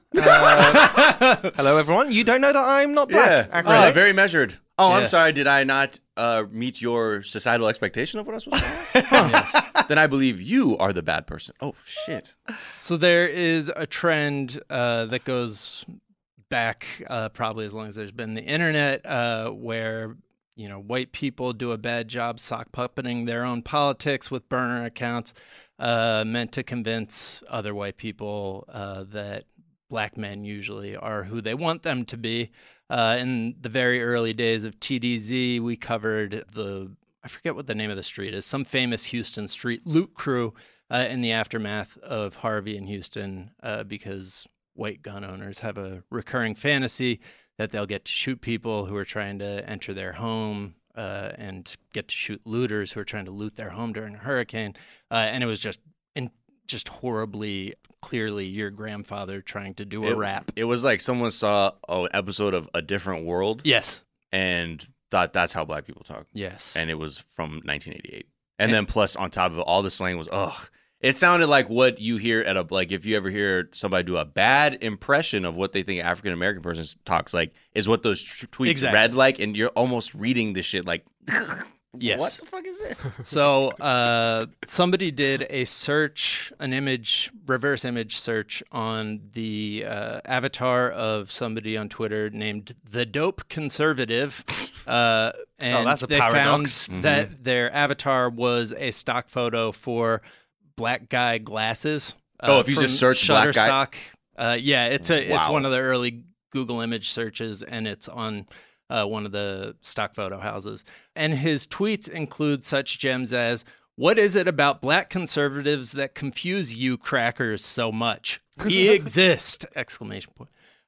Uh, hello, everyone. You don't know that I'm not black. Yeah, Act uh, right. very measured. Oh, Yeah. I'm sorry. Did I not uh, meet your societal expectation of what I was supposed to say? Huh. Then I believe you are the bad person. Oh shit. So there is a trend uh, that goes back uh, probably as long as there's been the internet, uh, where you know white people do a bad job sock puppeting their own politics with burner accounts, uh, meant to convince other white people uh, that black men usually are who they want them to be. Uh, in the very early days of T D Z, we covered the I forget what the name of the street is, some famous Houston street loot crew uh, in the aftermath of Harvey in Houston uh, because white gun owners have a recurring fantasy that they'll get to shoot people who are trying to enter their home uh, and get to shoot looters who are trying to loot their home during a hurricane. Uh, and it was just in, just horribly, clearly your grandfather trying to do a it, rap. It was like someone saw oh, an episode of A Different World. Yes. And thought that's how black people talk. Yes. And it was from nineteen eighty-eight. And, and then plus on top of it, all the slang was, ugh. It sounded like what you hear at a, like if you ever hear somebody do a bad impression of what they think African-American person talks like is what those t- tweets exactly. read like. And you're almost reading this shit like, yes. What the fuck is this? So uh, somebody did a search, an image, reverse image search on the uh, avatar of somebody on Twitter named The Dope Conservative. Uh, and oh, that's a they paradox. found Mm-hmm. that their avatar was a stock photo for black guy glasses. Uh, Oh, if you just search black guy? Shutterstock. Uh, yeah, it's a it's Wow. one of the early Google image searches, and it's on uh, one of the stock photo houses. And his tweets include such gems as, "What is it about black conservatives that confuse you crackers so much? We exist!" Exclamation point.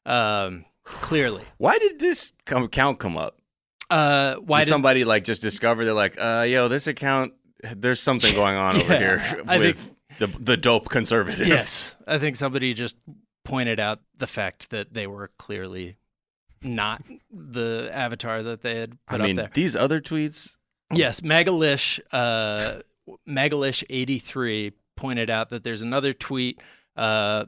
Um, clearly. Why did this com- account come up? Uh, why Did did somebody like just discover they're like, uh, yo, this account, there's something going on over Yeah, here I with the the dope conservative. Yes, I think somebody just pointed out the fact that they were clearly not the avatar that they had I put mean, up there. these other tweets. Yes, Magalish, uh, Magalish eighty-three pointed out that there's another tweet. Uh,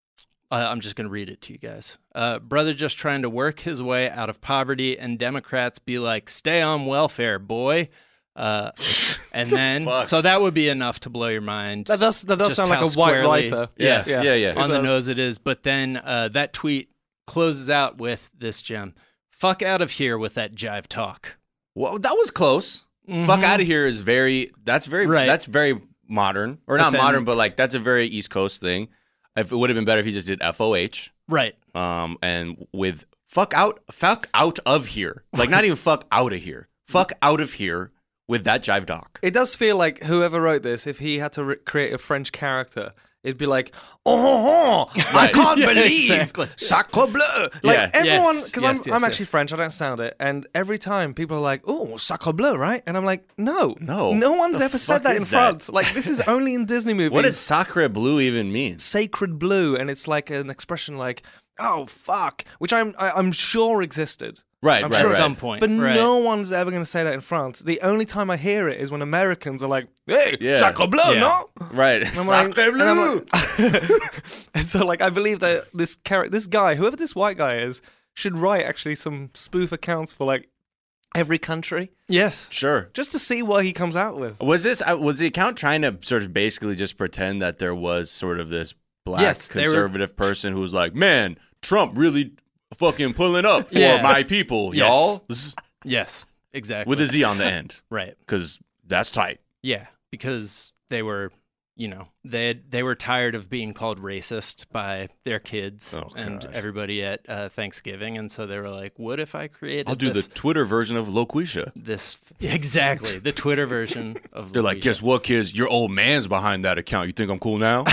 uh, I'm just going to read it to you guys. Uh, brother just trying to work his way out of poverty, and Democrats be like, stay on welfare, boy. Uh, and then, fuck? so that would be enough to blow your mind. That does that does Just sound like how a white squarely- writer. Yes. Yeah, yeah. On It the does. nose it is. But then uh, that tweet closes out with this gem. Fuck out of here with that jive talk. Well, that was close. Mhm. Fuck out of here is very. That's very. Right. That's very modern, or But not then- modern, but like that's a very East Coast thing. If it would have been better if he just did F O H. Right. Um, and with fuck out, fuck out of here. Like not even fuck out of here. Fuck out of here with that jive doc. It does feel like whoever wrote this, if he had to re- create a French character, it'd be like, oh, ho, ho, I Right. can't Yeah, believe exactly. sacre bleu. Like Yeah. everyone, Yes, because yes, I'm, yes, I'm yes. actually French, I don't sound it, and every time people are like, oh, sacre bleu, right? And I'm like, no, No. no one's The ever said fuck that in is that? France. Like this is only in Disney movies. What does sacre bleu even mean? sacred blue? And it's like an expression like, oh fuck, which I'm I, I'm sure existed. Right, I'm right, sure At right. some point. But right. no one's ever going to say that in France. The only time I hear it is when Americans are like, hey, Yeah. sacre bleu, Yeah. no? Right. And I'm like- Sacre and I'm bleu. like- and so, like, I believe that this character, this guy, whoever this white guy is, should write actually some spoof accounts for like every country, Yes. Sure. just to see what he comes out with. Was this uh, was the account trying to sort of basically just pretend that there was sort of this black Yes, they were- conservative person who was like, man, Trump really fucking pulling up for Yeah. my people, Yes. y'all, Z- Yes. Exactly. with a Z on the end, Right. because that's tight. Yeah. Because they were, you know, they had, they were tired of being called racist by their kids Oh, and gosh. everybody at uh, Thanksgiving, and so they were like, "What if I created I'll do this, the Twitter version of Loquisha. this exactly the Twitter version of?" They're like, Louisa." guess what, kids? Your old man's behind that account. You think I'm cool now?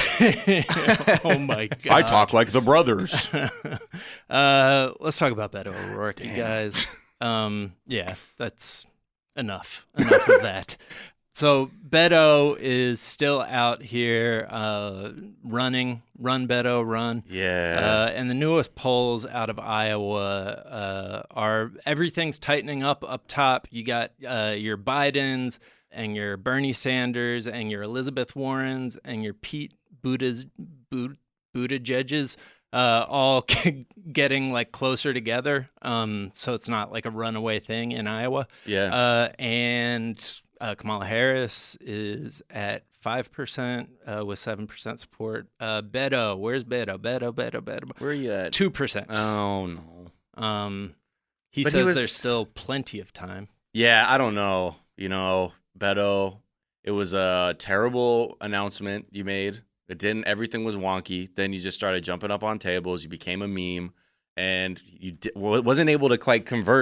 Oh my god! I talk like the brothers. uh, let's talk about Beto O'Rourke, you guys. Um, yeah, that's enough. Enough of that. So Beto is still out here uh, running, run Beto, run. Yeah. Uh, and the newest polls out of Iowa uh, are everything's tightening up up top. You got uh, your Bidens and your Bernie Sanders and your Elizabeth Warrens and your Pete Buttigieg, But- Buttigieg's uh, all getting like closer together. Um, so it's not like a runaway thing in Iowa. yeah. Uh, and uh, Kamala Harris is at five percent uh, with seven percent support. Uh, Beto, where's Beto? Beto, Beto, Beto. Where are you at? two percent. Oh, no. Um, he But he says was- there's still plenty of time. Yeah, I don't know. You know, Beto, it was a terrible announcement you made. It didn't, everything was wonky. Then you just started jumping up on tables. You became a meme, and you di- wa- wasn't able to quite convert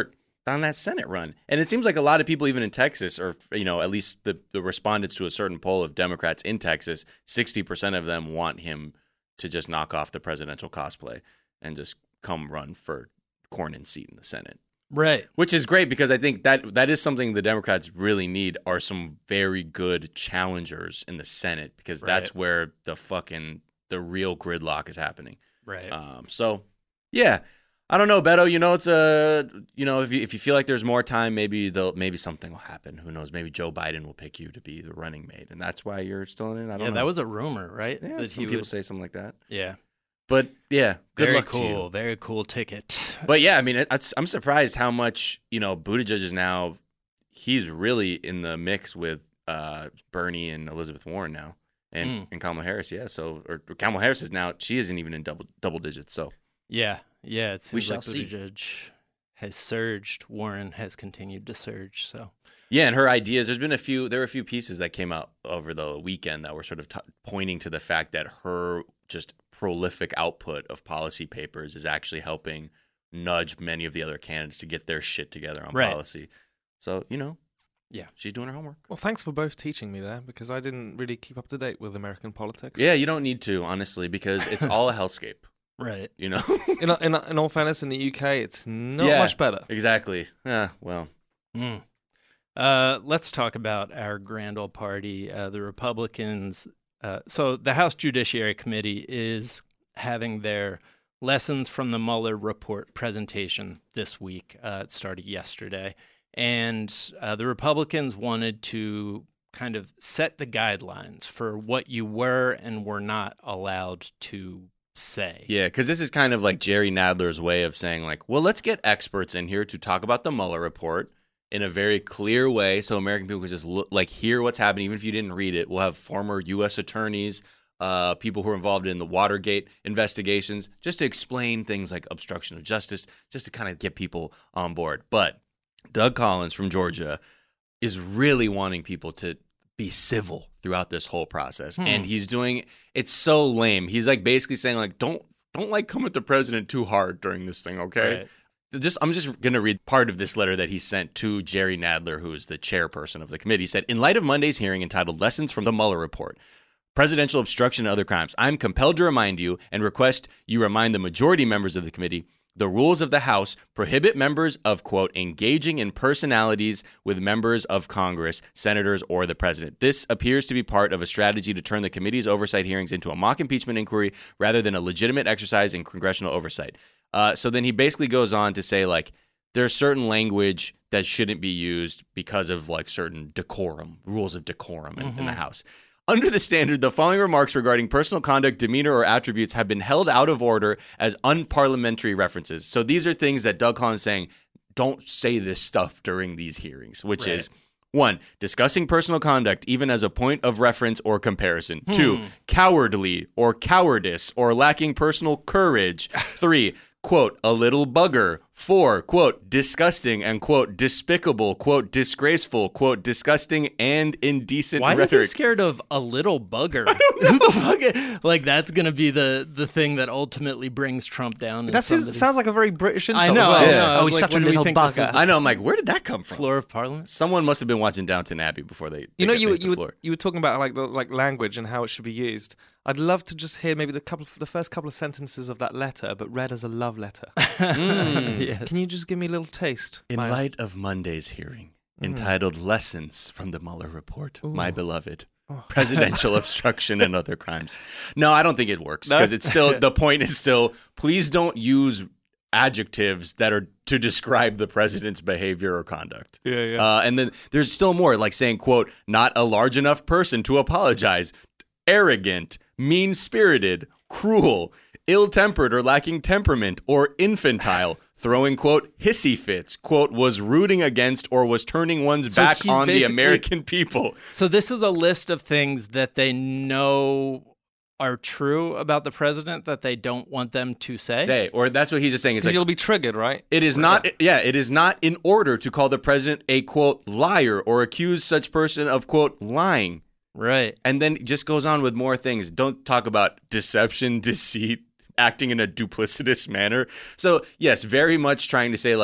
on that Senate run. And it seems like a lot of people, even in Texas, or, you know, at least the, the respondents to a certain poll of Democrats in Texas, sixty percent of them want him to just knock off the presidential cosplay and just come run for Cornyn's seat in the Senate. Right. Which is great, because I think that that is something the Democrats really need, are some very good challengers in the Senate, because that's Right. where the fucking, the real gridlock is happening. Right. Um, so, yeah. I don't know, Beto. You know, it's a, you know, if you, if you feel like there's more time, maybe they'll, maybe something will happen. Who knows? Maybe Joe Biden will pick you to be the running mate, and that's why you're still in it. I don't yeah, know. that was a rumor, right? Yeah, that some he people would, say something like that. Yeah. But yeah, good Very luck cool. to you. Very cool ticket. But yeah, I mean, it's, I'm surprised how much, you know, Buttigieg is now, he's really in the mix with uh, Bernie and Elizabeth Warren now, and, Mm. and Kamala Harris. Yeah, so or, or Kamala Harris is now, she isn't even in double double digits. So Yeah. Yeah. It We seems shall like see. Buttigieg has surged. Warren has continued to surge. So. yeah, and her ideas. There's been a few. There were a few pieces that came out over the weekend that were sort of t- pointing to the fact that her just prolific output of policy papers is actually helping nudge many of the other candidates to get their shit together on Right. policy. So, you know, Yeah. she's doing her homework. Well, thanks for both teaching me there, because I didn't really keep up to date with American politics. Yeah, you don't need to, honestly, because it's all a hellscape. Right. You know. In, in, in all fairness, in the U K, it's not Yeah. much better. Exactly. Yeah. Well. Mm. Uh, let's talk about our grand old party, uh, the Republicans. Uh, so the House Judiciary Committee is having their lessons from the Mueller report presentation this week. Uh, it started yesterday. And uh, the Republicans wanted to kind of set the guidelines for what you were and were not allowed to say. Yeah, because this is kind of like Jerry Nadler's way of saying, like, well, let's get experts in here to talk about the Mueller report in a very clear way, so American people can just look, like hear what's happening, even if you didn't read it. We'll have former U S attorneys, uh, people who are involved in the Watergate investigations, just to explain things like obstruction of justice, just to kind of get people on board. But Doug Collins from Georgia is really wanting people to be civil throughout this whole process, Hmm. and he's doing it's so lame. He's like basically saying, like, don't don't like come at the president too hard during this thing, okay? Right. Just, I'm just going to read part of this letter that he sent to Jerry Nadler, who is the chairperson of the committee. He said, in light of Monday's hearing entitled Lessons from the Mueller Report, Presidential Obstruction and Other Crimes, I'm compelled to remind you and request you remind the majority members of the committee the rules of the House prohibit members of, quote, engaging in personalities with members of Congress, senators, or the president. This appears to be part of a strategy to turn the committee's oversight hearings into a mock impeachment inquiry rather than a legitimate exercise in congressional oversight. Uh, so then he basically goes on to say, like, there's certain language that shouldn't be used because of, like, certain decorum, rules of decorum in, in the House. Under the standard, the following remarks regarding personal conduct, demeanor, or attributes have been held out of order as unparliamentary references. So these are things that Doug Collins is saying, don't say this stuff during these hearings, which Right. is, one, discussing personal conduct even as a point of reference or comparison. Two, cowardly or cowardice or lacking personal courage. Three, quote, a little bugger. Four, quote, disgusting and, quote, despicable, quote, disgraceful, quote, disgusting and indecent Why rhetoric. is he scared of a little bugger? Who the fuck? Like, that's going to be the, the thing that ultimately brings Trump down. That sounds, sounds like a very British insult I know. as well. I know. Yeah. I Oh, was he's like, such a when do we little think this is bugger. the I know. I'm like, where did that come from? floor of Parliament? Someone must have been watching Downton Abbey before they. You know, they you got were, the you were, floor. you were talking about like the like language and how it should be used. I'd love to just hear maybe the couple, the first couple of sentences of that letter, but read as a love letter. Yes. Can you just give me a little taste? In My- light of Monday's hearing, Mm-hmm. entitled Lessons from the Mueller Report, My Ooh. Beloved, Oh. Presidential Obstruction and Other Crimes. No, I don't think it works No? because it's still, the point is still, please don't use adjectives that are to describe the president's behavior or conduct. Yeah, yeah. Uh, and then there's still more, like saying, quote, not a large enough person to apologize, arrogant, mean-spirited, cruel, ill-tempered or lacking temperament, or infantile, throwing, quote, hissy fits, quote, was rooting against or was turning one's So back he's on the basically- American people. So this is a list of things that they know are true about the president that they don't want them to say. Say, or that's what he's just saying. It's Because like, you'll be triggered, right? it is not, yeah, it is not in order to call the president a, quote, liar or accuse such person of, quote, lying. Right. And then it just goes on with more things. Don't talk about deception, deceit, acting in a duplicitous manner. So, yes, very much trying to say, like,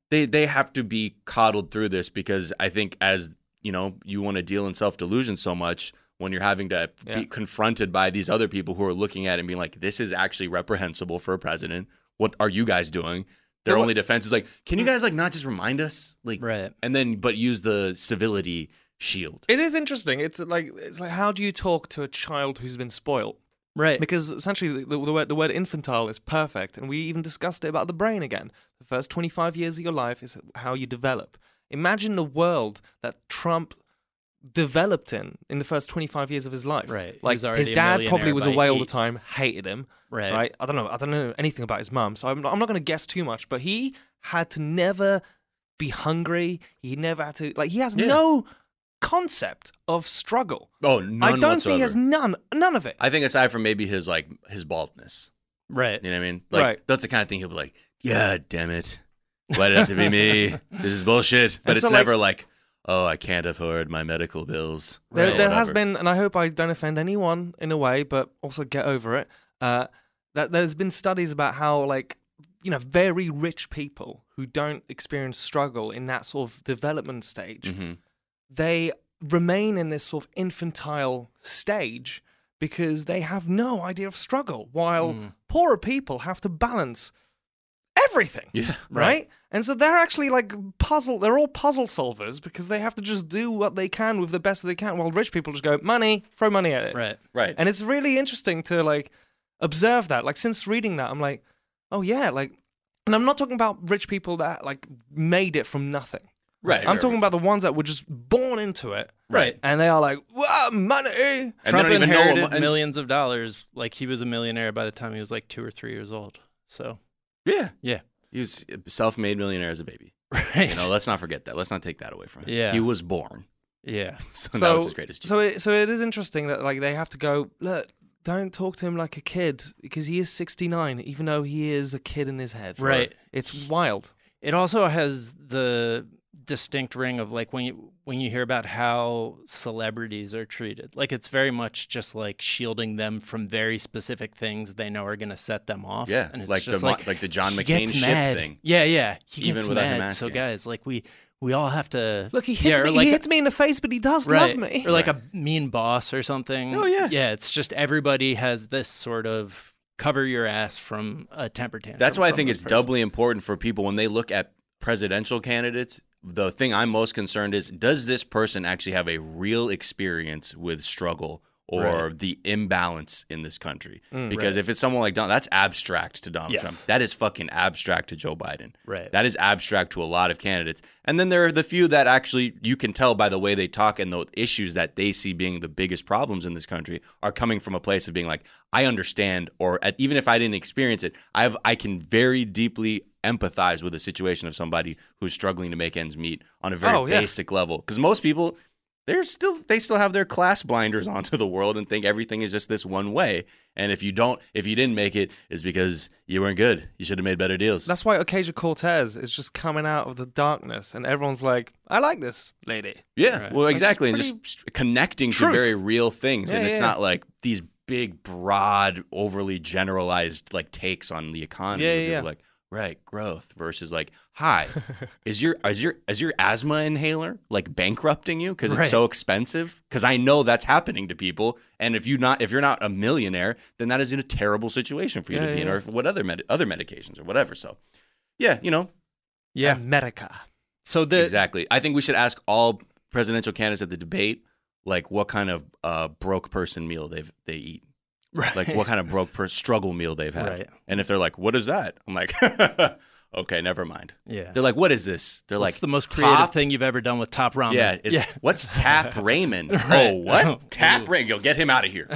they they have to be coddled through this, because I think as you know, you want to deal in self-delusion so much when you're having to Yeah. be confronted by these other people who are looking at it and being like, this is actually reprehensible for a president. What are you guys doing? Their Yeah, only defense is like, can you guys like not just remind us? Like, Right. and then, but use the civility shield. It is interesting. It's like it's like how do you talk to a child who's been spoiled? Right. Because essentially the, the word the word infantile is perfect, and we even discussed it about the brain again. The first twenty-five years of your life is how you develop. Imagine the world that Trump developed in in the first twenty-five years of his life. Right. He Like was already his a dad probably millionaire was by away all the eight. time, hated him. Right. Right. I don't know. I don't know anything about his mum, so I'm not, I'm not going to guess too much. But he had to never be hungry. He never had to like. He has Yeah. no concept of struggle. Oh, none I don't whatsoever. think he has none none of it. I think aside from maybe his like his baldness, Right. you know what I mean? Like Right. that's the kind of thing he'll be like, yeah, damn it, why did it have to be me? This is bullshit. But And it's so, like- never like, oh, I can't afford my medical bills. There, or there has whatever. been, and I hope I don't offend anyone in a way, but also get over it. Uh, that there's been studies about how, like, you know, very rich people who don't experience struggle in that sort of development stage, Mhm. they remain in this sort of infantile stage because they have no idea of struggle, while Mm. poorer people have to balance everything. Yeah. Right? And so they're actually like puzzle, they're all puzzle solvers because they have to just do what they can with the best that they can, while rich people just go, money, throw money at it. Right. Right. And it's really interesting to like observe that. Like since reading that, I'm like, oh yeah, like, and I'm not talking about rich people that like made it from nothing. Right. I'm right, talking right. about the ones that were just born into it. Right. And they are like, wow, money. And they Trump don't even know inherited and- millions of dollars. Like he was a millionaire by the time he was like two or three years old. So Yeah. yeah. He was a self-made millionaire as a baby. Right. You know, let's not forget that. Let's not take that away from him. Yeah. He was born. Yeah. So, So, that was his greatest so it, so it is interesting that like they have to go, look, don't talk to him like a kid because he is sixty-nine, even though he is a kid in his head. Right. It's wild. It also has the distinct ring of like when you when you hear about how celebrities are treated. Like it's very much just like shielding them from very specific things they know are going to set them off. Yeah, and it's like just the Mo- like like the John he McCain gets ship mad. thing. Yeah, yeah. He Even gets without him mad. So asking. guys, like we we all have to Look, he hits yeah, or me. like he a- hits me in the face, but he does right, love me. or like a mean boss or something. Oh, yeah. yeah. It's just everybody has this sort of cover your ass from a temper tantrum. That's why I from think this it's person. doubly important for people when they look at presidential candidates. The thing I'm most concerned is, does this person actually have a real experience with struggle or Right. the imbalance in this country? Mm, Because right. if it's someone like Donald, that's abstract to Donald Yes. Trump. That is fucking abstract to Joe Biden. Right. That is abstract to a lot of candidates. And then there are the few that actually you can tell by the way they talk and the issues that they see being the biggest problems in this country are coming from a place of being like, I understand, or at, even if I didn't experience it, I have I can very deeply empathize with the situation of somebody who's struggling to make ends meet on a very Oh, yeah. basic level. Because most people, they're still they still have their class blinders onto the world and think everything is just this one way. And if you don't, if you didn't make it, it's because you weren't good. You should have made better deals. That's why Ocasio-Cortez is just coming out of the darkness, and everyone's like, I like this lady. Yeah, Right. well, Which is exactly, and pretty just connecting truth. to very real things, and Yeah, it's yeah. not like these big, broad, overly generalized like takes on the economy. Yeah, where yeah, people yeah. are like, right, growth versus like, hi, is your is your is your asthma inhaler like bankrupting you because it's Right. so expensive? Because I know that's happening to people, and if you not if you're not a millionaire, then that is in a terrible situation for you Yeah, to be in, yeah. or what other med- other medications or whatever. So, yeah, you know, Yeah. America. So the exactly. I think we should ask all presidential candidates at the debate, like what kind of uh, broke person meal they've they eat, right. like what kind of broke per- struggle meal they've had. Right. And if they're like, "What is that?" I'm like, "Okay, never mind." yeah. They're like, "What is this?" They're What's like, the most creative top- thing you've ever done with Top Ramen? Yeah, it's, yeah. what's Tap Raymond? Right. Oh, what Oh, Tap ooh. Raymond? You'll get him out of here.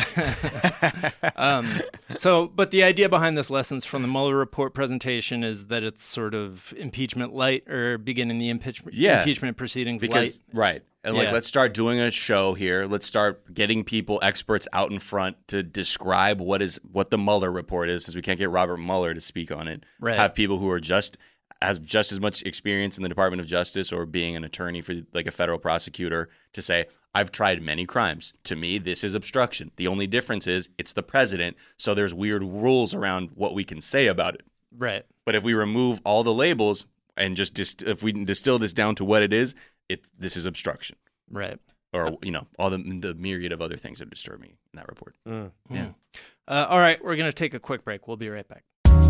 um, so, but the idea behind this lessons from the Mueller report presentation is that it's sort of impeachment light, or beginning the impeachment Yeah. impeachment proceedings Because light. right, and like Yeah. let's start doing a show here. Let's start getting people, experts, out in front to describe what is what the Mueller report is, since we can't get Robert Mueller to speak on it. Right. Have people who are just has just as much experience in the Department of Justice or being an attorney for like a federal prosecutor to say, I've tried many crimes. To me, this is obstruction. The only difference is it's the president, so there's weird rules around what we can say about it. Right. But if we remove all the labels, and just dist- if we distill this down to what it is, it this is obstruction, right? Or you know, all the the myriad of other things that disturb me in that report. Mm. Yeah. Uh, all right, we're gonna take a quick break. We'll be right back.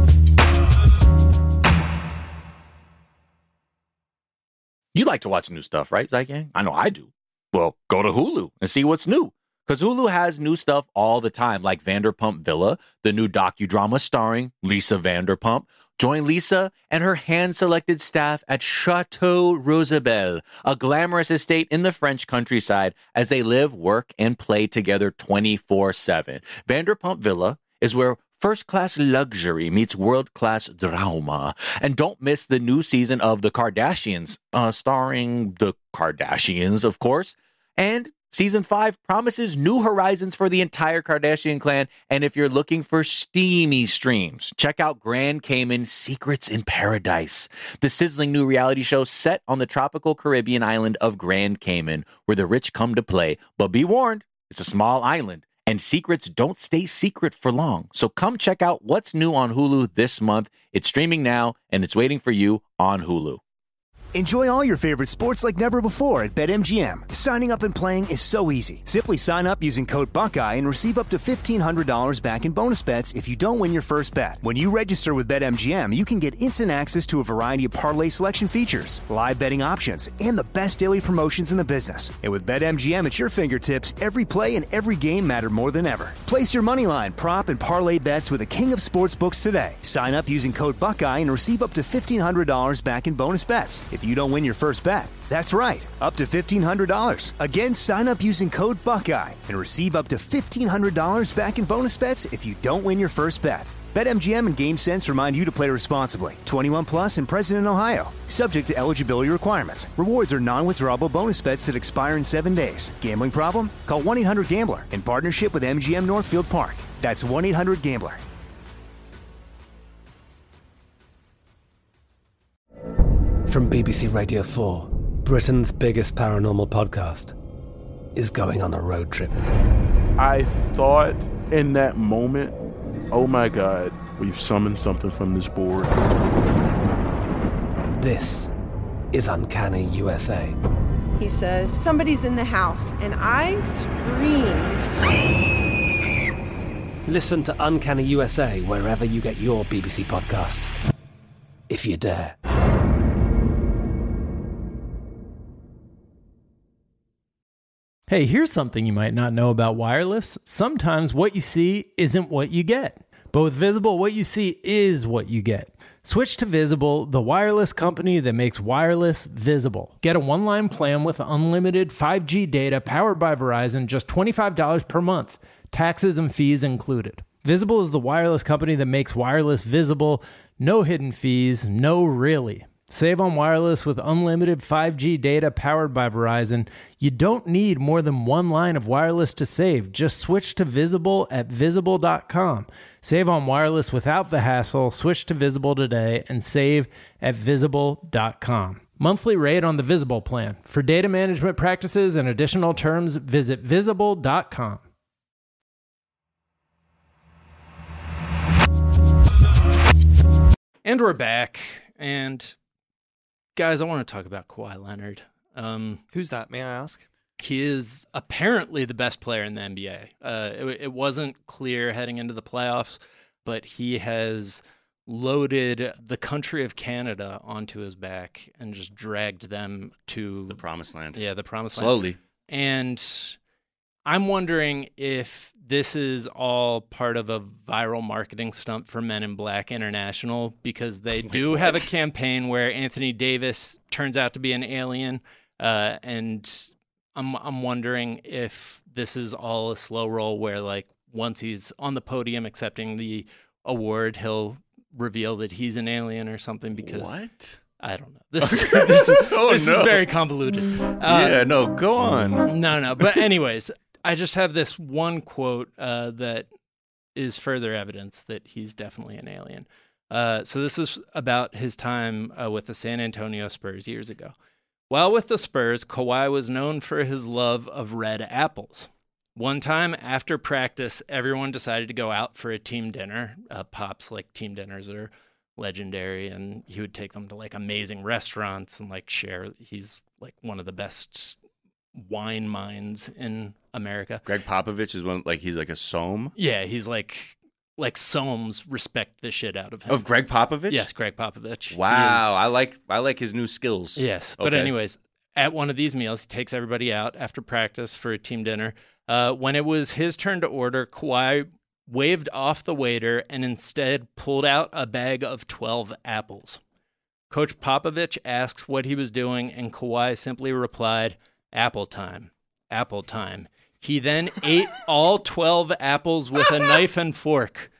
You like to watch new stuff, right, Zygang? I know I do. Well, go to Hulu and see what's new. Because Hulu has new stuff all the time, like Vanderpump Villa, the new docudrama starring Lisa Vanderpump. Join Lisa and her hand-selected staff at Chateau Rosabelle, a glamorous estate in the French countryside, as they live, work, and play together twenty-four seven. Vanderpump Villa is where first-class luxury meets world-class drama. And don't miss the new season of The Kardashians, uh, starring the Kardashians, of course. And Season five promises new horizons for the entire Kardashian clan. And if you're looking for steamy streams, check out Grand Cayman Secrets in Paradise, the sizzling new reality show set on the tropical Caribbean island of Grand Cayman, where the rich come to play. But be warned, it's a small island, and secrets don't stay secret for long. So come check out what's new on Hulu this month. It's streaming now, and it's waiting for you on Hulu. Enjoy all your favorite sports like never before at BetMGM. Signing up and playing is so easy. Simply sign up using code Buckeye and receive up to fifteen hundred dollars back in bonus bets if you don't win your first bet. When you register with BetMGM, you can get instant access to a variety of parlay selection features, live betting options, and the best daily promotions in the business. And with BetMGM at your fingertips, every play and every game matter more than ever. Place your moneyline, prop, and parlay bets with the king of sportsbooks today. Sign up using code Buckeye and receive up to fifteen hundred dollars back in bonus bets if you don't win your first bet. That's right, up to fifteen hundred dollars. Again, sign up using code Buckeye and receive up to fifteen hundred dollars back in bonus bets if you don't win your first bet. BetMGM and GameSense remind you to play responsibly. twenty-one plus and present in Ohio. Subject to eligibility requirements. Rewards are non-withdrawable bonus bets that expire in seven days. Gambling problem? Call one eight hundred gambler in partnership with M G M Northfield Park. That's one eight hundred gambler. From B B C Radio four, Britain's biggest paranormal podcast is going on a road trip. I thought in that moment, oh my God, we've summoned something from this board. This is Uncanny U S A. He says, somebody's in the house, and I screamed. Listen to Uncanny U S A wherever you get your B B C podcasts, if you dare. Hey, here's something you might not know about wireless. Sometimes what you see isn't what you get. But with Visible, what you see is what you get. Switch to Visible, the wireless company that makes wireless visible. Get a one-line plan with unlimited five G data powered by Verizon, just twenty-five dollars per month. Taxes and fees included. Visible is the wireless company that makes wireless visible. No hidden fees, no really. Save on wireless with unlimited five G data powered by Verizon. You don't need more than one line of wireless to save. Just switch to Visible at visible dot com. Save on wireless without the hassle. Switch to Visible today and save at visible dot com. Monthly rate on the Visible plan. For data management practices and additional terms, visit visible dot com. And we're back. And guys, I want to talk about Kawhi Leonard. Um, Who's that, may I ask? He is apparently the best player in the N B A. Uh, it, it wasn't clear heading into the playoffs, but he has loaded the country of Canada onto his back and just dragged them to The promised land. Yeah, the promised land. Slowly. And I'm wondering if this is all part of a viral marketing stunt for Men in Black International, because they do Wait, have a what? campaign where Anthony Davis turns out to be an alien, uh, and I'm I'm wondering if this is all a slow roll where, like, once he's on the podium accepting the award, he'll reveal that he's an alien or something. Because What? I don't know. This is this, is, Oh, this no. is very convoluted. Uh, yeah, no, go on. no, no. But anyways, I just have this one quote uh, that is further evidence that he's definitely an alien. Uh, so this is about his time uh, with the San Antonio Spurs years ago. While with the Spurs, Kawhi was known for his love of red apples. One time after practice, everyone decided to go out for a team dinner. Uh, Pops like team dinners are legendary, and he would take them to like amazing restaurants and like share. He's like one of the best wine minds in America. Greg Popovich is one, like he's like a Somme. Yeah, he's like like Soames respect the shit out of him. Of Greg Popovich? Yes, Greg Popovich. Wow, I like I like his new skills. Yes, but Okay. anyways, at one of these meals, he takes everybody out after practice for a team dinner. Uh, when it was his turn to order, Kawhi waved off the waiter and instead pulled out a bag of twelve apples. Coach Popovich asked what he was doing, and Kawhi simply replied, "Apple time, apple time." He then ate all twelve apples with a knife and fork.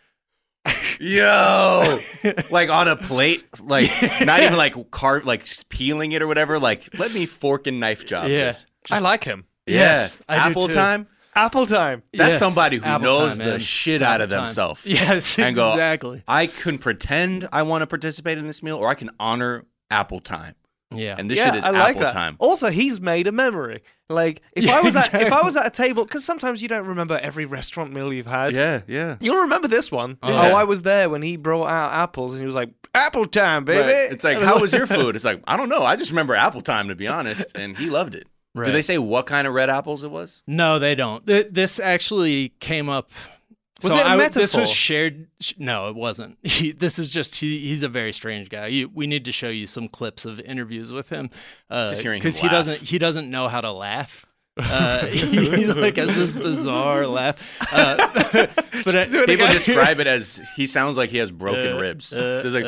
Yo, like on a plate, like not even like carve, like peeling it or whatever. Like, let me fork and knife job Yeah. this. I like him. Yeah, Yes, I do apple too. time. Apple time. That's Yes, somebody who apple knows time, the man. shit It's out apple of time. themselves. Yes, and go, exactly. I can pretend I want to participate in this meal, or I can honor apple time. Yeah. And this yeah, shit is I like apple that. time. Also, he's made a memory. Like if Yeah, I was at if I exactly. was at a table, because sometimes you don't remember every restaurant meal you've had. Yeah, yeah. You'll remember this one. Oh, Oh, yeah. I was there when he brought out apples, and he was like, "Apple time, baby." Right. It's like, And I how was your food? It's like, I don't know. I just remember apple time, to be honest, and he loved it. Right. Do they say what kind of red apples it was? No, they don't. Th- This actually came up. Was so it a I w- This metaphor? was shared. sh- No, it wasn't. He, this is just he, he's a very strange guy. You, we need to show you some clips of interviews with him. Uh, Just hearing him because he laugh. doesn't he doesn't know how to laugh. Uh, he like has this bizarre laugh. Uh, but I, People describe it as he sounds like he has broken Uh, ribs. uh, There's like,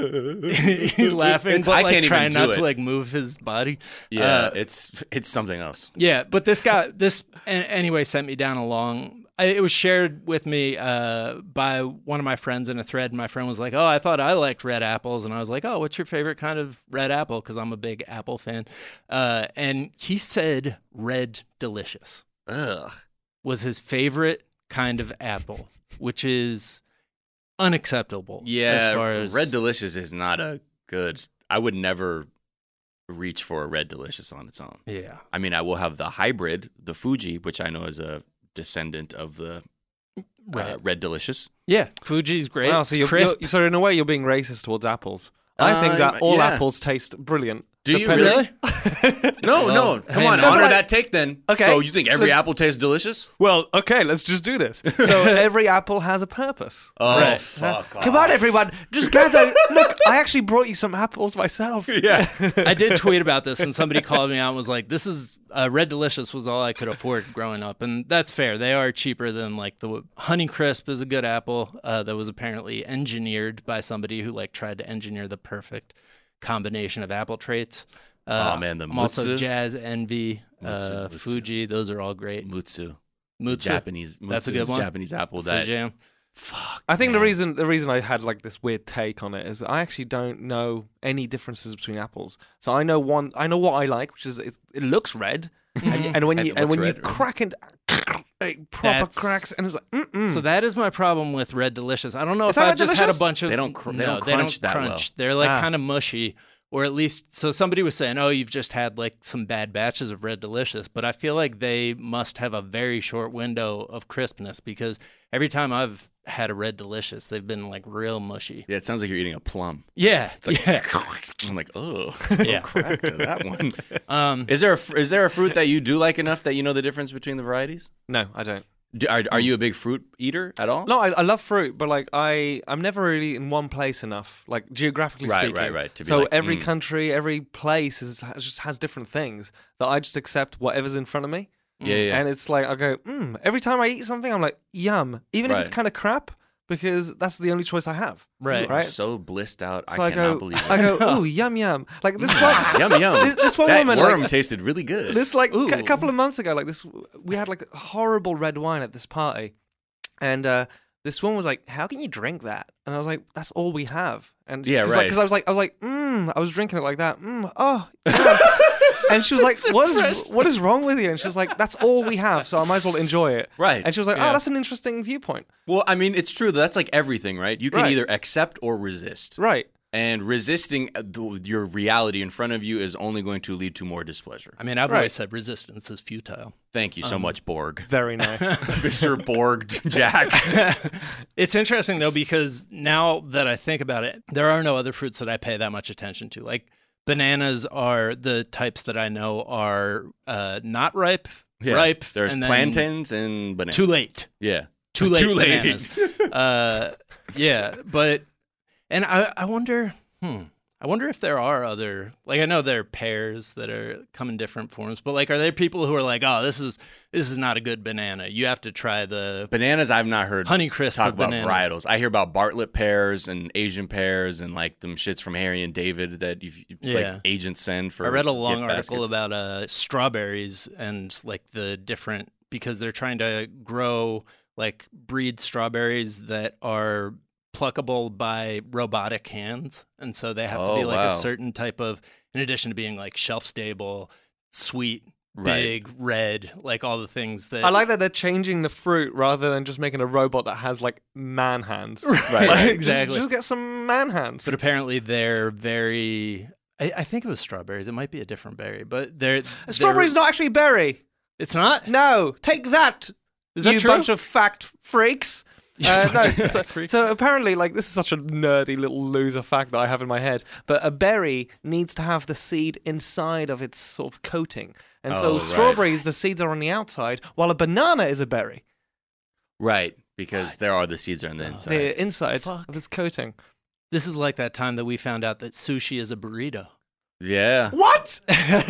he's laughing, It's- but I like can't even trying do not it. to like move his body. yeah, Uh, it's it's something else. Yeah, but this guy, this a- anyway, sent me down a long. I, it was shared with me uh, by one of my friends in a thread. And my friend was like, "Oh, I thought I liked red apples," and I was like, "Oh, what's your favorite kind of red apple?" Because I'm a big apple fan. Uh, and he said red delicious Ugh. was his favorite kind of apple, which is unacceptable. Yeah, as far as Red Delicious is not a good. I would never reach for a Red Delicious on its own. Yeah, I mean, I will have the hybrid, the Fuji, which I know is a descendant of the uh, Right. Red Delicious. yeah. Fuji's great. Wow, It's so you're, crisp. you're so in a way you're being racist towards apples. I think Uh, that all yeah. apples taste brilliant. Do you Depending- really? No, Well, no. Come hey, on, no, honor but- that take then. Okay, So you think every let's- apple tastes delicious? Well, okay, let's just do this. So every apple has a purpose. Oh, Right. fuck off. Come on, everyone, just gather. Look, I actually brought you some apples myself. Yeah. I did tweet about this, and somebody called me out and was like, "This is uh, Red Delicious was all I could afford growing up," and that's fair. They are cheaper than like the Honeycrisp is a good apple uh, that was apparently engineered by somebody who like tried to engineer the perfect combination of apple traits. Uh, Oh, man, the I'm also Mutsu. Jazz Envy, Mutsu, uh, Mutsu. Fuji. Those are all great. Mutsu. Mutsu, Japanese. Mutsu That's a good is one. Japanese apple That's the that. jam. Fuck. I think the man. reason the reason I had like this weird take on it is that I actually don't know any differences between apples. So I know one. I know what I like, which is it, it looks red, and, and when It you and looks when you red, right? crack it, it proper That's- cracks, and it's like mm-mm. So that is my problem with Red Delicious. I don't know Is if that I've Red just had Delicious? a bunch of They don't cr- they no, don't they crunch don't that well. crunch. They're like Ah. kind of mushy, or at least so somebody was saying, "Oh, you've just had like some bad batches of Red Delicious," but I feel like they must have a very short window of crispness because every time I've had a Red Delicious, they've been like real mushy. Yeah, it sounds like you're eating a plum. Yeah, It's like, yeah. I'm like, oh, Yeah. crack to that one. Um, Is there a, fr- is there a fruit that you do like enough that you know the difference between the varieties? no, I don't. Do, are, are you a big fruit eater at all? No, I, I love fruit, but like I, I'm never really in one place enough, like geographically Right, speaking. right, right, to be so like, every mm. country, every place is has, just has different things that I just accept whatever's in front of me. Yeah, yeah. And it's like I go, mm. every time I eat something, I'm like, yum, even if it's Right. kind of crap, because that's the only choice I have. Right. You are right. so blissed out. So I I, cannot go, believe it. I go, ooh, yum yum. Like this one, yum yum. This, this one that woman, worm like, tasted really good. this like Ooh. a couple of months ago, like this, we had like horrible red wine at this party, and uh, this woman was like, "How can you drink that?" And I was like, "That's all we have." And Yeah, cause right. Because I was like, I was like, mm, I was drinking it like that. Mm, oh. yeah." And she was like, "What is what is wrong with you?" And she was like, "That's all we have, so I might as well enjoy it." Right. And she was like, Yeah. "Oh, that's an interesting viewpoint." Well, I mean, it's true. That's like everything, right? You can Right. either accept or resist. Right. And resisting your reality in front of you is only going to lead to more displeasure. I mean, I've Right. always said resistance is futile. Thank you so Um, much, Borg. Very nice. Mister Borg Jack. It's interesting, though, because now that I think about it, there are no other fruits that I pay that much attention to. Like, bananas are the types that I know are uh, not ripe, Yeah. ripe. There's and then plantains and bananas. Too late. Yeah. Too late. Too late. Bananas. uh, yeah, but and I, I wonder, hmm, I wonder if there are other, like I know there are pears that are come in different forms, but like, are there people who are like, oh, this is this is not a good banana. You have to try the Bananas, I've not heard Honeycrisp talk of about bananas. varietals. I hear about Bartlett pears and Asian pears and like them shits from Harry and David that you've, Yeah. like agents send for I read a long gift article baskets. about uh, strawberries and like the different, because they're trying to grow like breed strawberries that are pluckable by robotic hands, and so they have to Oh, be like wow. a certain type of, in addition to being like shelf stable, sweet, Right. big, red, like all the things that I like that they're changing the fruit rather than just making a robot that has like man hands. Right, Like, just- exactly. Just, get some man hands. But apparently they're very. I, I think it was strawberries. It might be a different berry, but they're A strawberry's not actually a berry. It's not. No, take that. Is that you true? bunch of fact freaks. You Uh, bunch no, of so, fact freaks. so apparently, like this is such a nerdy little loser fact that I have in my head. But a berry needs to have the seed inside of its sort of coating, and Oh, so right. strawberries, the seeds are on the outside, while a banana is a berry. Right, because there are the seeds are on the inside. The inside Fuck. of its coating. This is like that time that we found out that sushi is a burrito. Yeah. What?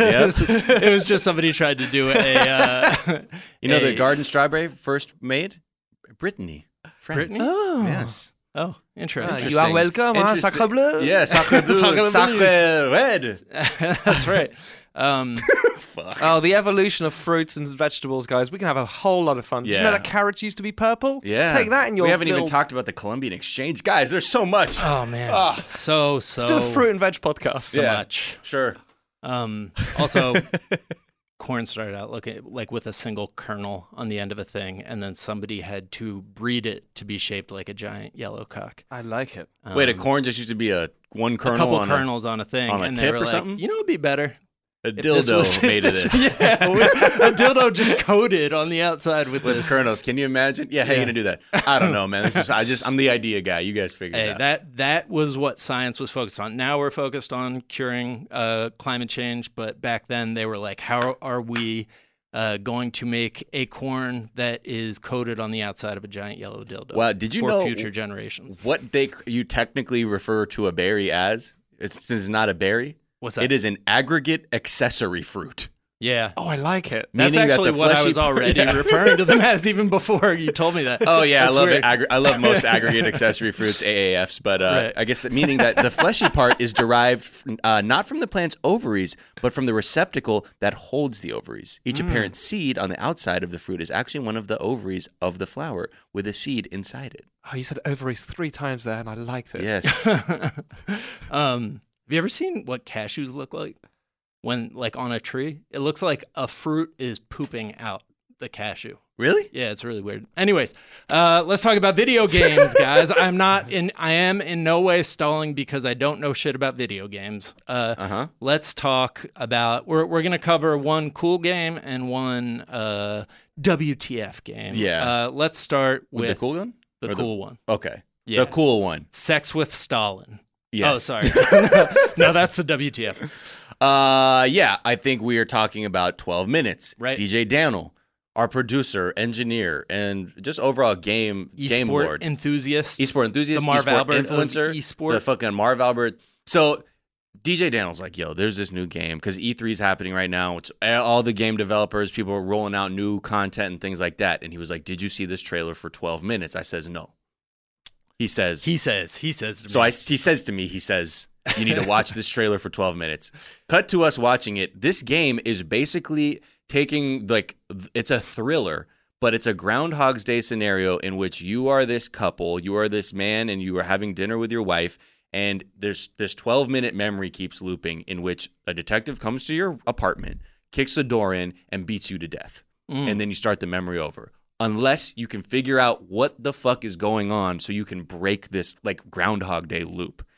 It was just somebody tried to do a. Uh, You know a- the garden strawberry first made? Brittany. France. Brittany? Oh. Yes. Oh, Ah, interesting. you are welcome, huh? Interesting. Sacre bleu. Yeah, sacre bleu, Sacre bleu. sacre red. That's right. Um, Fuck. Oh, the evolution of fruits and vegetables, guys. We can have a whole lot of fun. Did you know Yeah. that carrots used to be purple? Yeah. Take that in your We haven't little... even talked about the Columbian Exchange. Guys, there's so much. oh man, Ah. so so Let's do a fruit and veg podcast. so Yeah. much. Sure. Um, also, corn started out looking like with a single kernel on the end of a thing, and then somebody had to breed it to be shaped like a giant yellow cock. I like it. Wait, a Um, corn just used to be a one kernel a couple on kernels on a thing, on a and tip they were or like, something? you know, it'd be better. a, a if this dildo was- made of this. yeah, with- a dildo just coated on the outside with With this. kernels. Can you imagine? Yeah, how Yeah. you gonna do that? I don't know, man. This is I just I'm the idea guy. You guys figure it Hey, out. that that was what science was focused on. Now we're focused on curing uh, climate change, but back then they were like, how are we uh, going to make a corn that is coated on the outside of a giant yellow dildo? Wow, did you for know future generations? What they you technically refer to a berry as? It's since it's not a berry. What's that? It is an aggregate accessory fruit. Yeah. Oh, I like it. That's Meaning that actually the what I fleshy was part- already Yeah. referring to them as even before you told me that. Oh yeah, I That's love weird. it. Aggr- I love most aggregate accessory fruits, A A Fs, but uh, Right. I guess that meaning that the fleshy part is derived from, uh, not from the plant's ovaries, but from the receptacle that holds the ovaries. Each Mm. apparent seed on the outside of the fruit is actually one of the ovaries of the flower with a seed inside it. Oh, you said ovaries three times there, and I liked it. Yes. um, have you ever seen what cashews look like when, like, on a tree? It looks like a fruit is pooping out the cashew. Really? Yeah, it's really weird. Anyways, uh, let's talk about video games, guys. I'm not in. I am in no way stalling because I don't know shit about video games. Uh, Uh-huh. Let's talk about. We're we're gonna cover one cool game and one uh, W T F game. Yeah. Uh, let's start with, With the cool one? The Or the- cool one. Okay. Yeah. The cool one. Sex with Stalin. Yes. Oh, sorry. No, that's the W T F. Uh, yeah, I think we are talking about twelve minutes. Right. D J Daniel, our producer, engineer, and just overall game game Esport lord, enthusiast. esport enthusiast, The Marv esport Albert of influencer, esport. the fucking Marv Albert. So D J Daniel's like, yo, there's this new game because E three is happening right now. It's all the game developers, people are rolling out new content and things like that. And he was like, did you see this trailer for twelve minutes? I says no. He says He says. He says. To So me. I, he says to me, he says, you need to watch this trailer for twelve minutes. Cut to us watching it. This game is basically taking, like, it's a thriller, but it's a Groundhog's Day scenario in which you are this couple, you are this man, and you are having dinner with your wife, and there's this twelve-minute memory keeps looping in which a detective comes to your apartment, kicks the door in, and beats you to death. Mm. And then you start the memory over. Unless you can figure out what the fuck is going on so you can break this like Groundhog Day loop.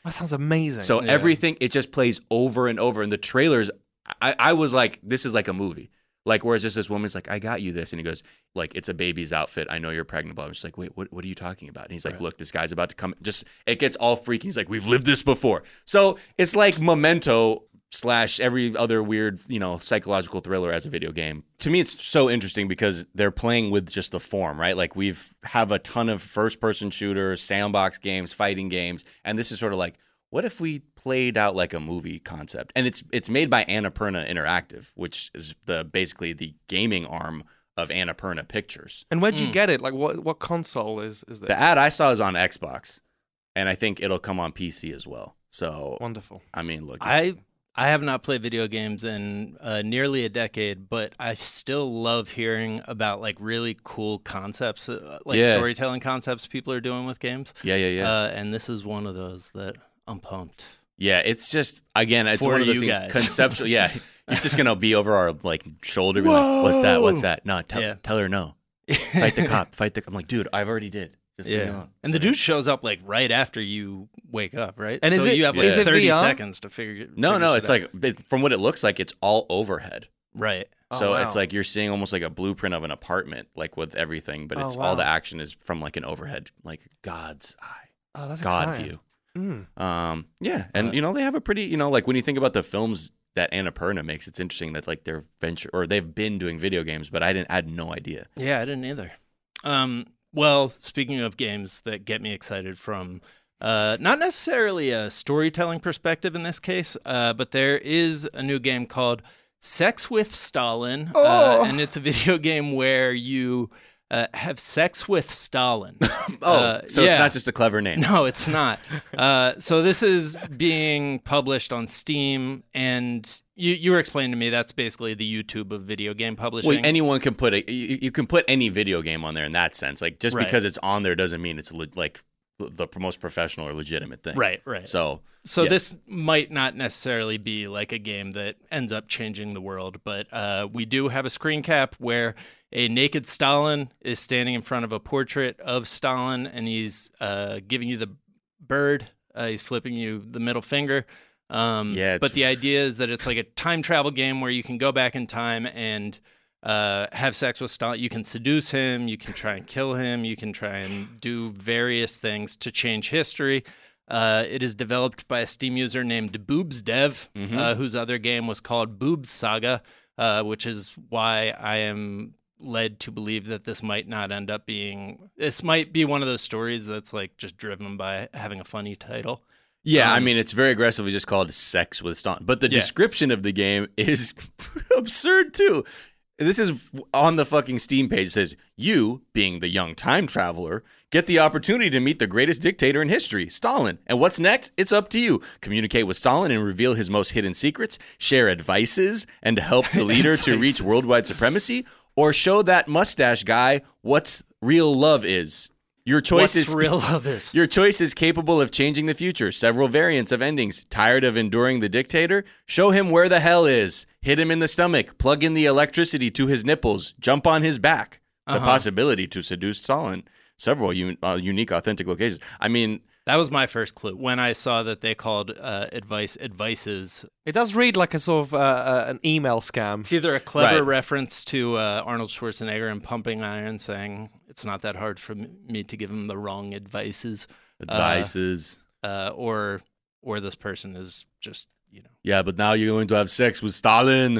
That sounds amazing. So Yeah. everything, it just plays over and over. And the trailers, I, I was like, this is like a movie. Like, whereas just this woman's like, I got you this. And he goes, like, it's a baby's outfit. I know you're pregnant. But I'm just like, wait, what, what are you talking about? And he's like, Right. look, this guy's about to come. Just, it gets all freaky. He's like, we've lived this before. So it's like Memento slash every other weird, you know, psychological thriller as a video game. To me, it's so interesting because they're playing with just the form, right? Like we've have a ton of first-person shooters, sandbox games, fighting games, and this is sort of like, what if we played out like a movie concept? And it's it's made by Annapurna Interactive, which is the basically the gaming arm of Annapurna Pictures. And where'd you Mm. get it? Like, what what console is is this? The ad I saw is on Xbox, and I think it'll come on P C as well. So, Wonderful. I mean, look, if- I I have not played video games in uh, nearly a decade, but I still love hearing about like really cool concepts, uh, like Yeah. storytelling concepts people are doing with games. yeah, yeah, yeah. Uh, and this is one of those that I'm pumped. Yeah, it's just again, it's For one of those you things, guys. conceptual. Yeah, it's just gonna be over our like shoulder. Be like, what's that? What's that? No, tell, Yeah. tell her no. Fight the cop. Fight the. I'm like, dude, I've already did. Just so you know. And the dude shows up like right after you wake up, right? And so is it- you have like is it thirty V R? seconds to figure. No, figure no, shit it's out. like it, from what it looks like, it's all overhead. right. Oh, So wow. it's like you're seeing almost like a blueprint of an apartment, like with everything, but Oh, it's wow. all the action is from like an overhead, like God's eye, Oh, that's God exciting. view. Mm. Um, yeah, and you know they have a pretty, you know, like when you think about the films that Annapurna makes, it's interesting that like they're venture or they've been doing video games, but I didn't, I had no idea. Yeah, I didn't either. Um, well, speaking of games that get me excited from uh, not necessarily a storytelling perspective in this case, uh, but there is a new game called Sex with Stalin, Oh. uh, and it's a video game where you uh, have sex with Stalin. Oh, Uh, so it's yeah. not just a clever name. No, it's not. Uh, so this is being published on Steam, and you, you were explaining to me that's basically the YouTube of video game publishing. Well, anyone can put a you, you can put any video game on there in that sense. Like just Right. because it's on there doesn't mean it's le- like the most professional or legitimate thing. Right, right. So, So yes. this might not necessarily be like a game that ends up changing the world, but uh, we do have a screen cap where a naked Stalin is standing in front of a portrait of Stalin, and he's uh, giving you the bird. Uh, he's flipping you the middle finger. Um, Yeah, it's- but the idea is that it's like a time travel game where you can go back in time and uh, have sex with Stalin. You can seduce him. You can try and kill him. You can try and do various things to change history. Uh, it is developed by a Steam user named BoobsDev, Mhm. uh, whose other game was called Boobs Saga, uh, which is why I am led to believe that this might not end up being. This might be one of those stories that's like just driven by having a funny title. Yeah, I Um, mean, it's very aggressively just called Sex with Stalin. But the Yeah. description of the game is absurd, too. This is on the fucking Steam page. It says, you, being the young time traveler, get the opportunity to meet the greatest dictator in history, Stalin. And what's next? It's up to you. Communicate with Stalin and reveal his most hidden secrets, share advices, and help the leader to reach Advices. worldwide supremacy, or show that mustache guy what's real love is. Your choice What's is real love is. Your choice is capable of changing the future. Several variants of endings. Tired of enduring the dictator? Show him where the hell is. Hit him in the stomach. Plug in the electricity to his nipples. Jump on his back. The Uh-huh. possibility to seduce Stalin. Several un- uh, unique, authentic locations. I mean, That was my first clue when I saw that they called uh, advice advices. It does read like a sort of uh, uh, an email scam. It's either a clever Right. reference to uh, Arnold Schwarzenegger and Pumping Iron, saying it's not that hard for m- me to give him the wrong advices, advices. uh, or or this person is just you know. Yeah, but now you're going to have sex with Stalin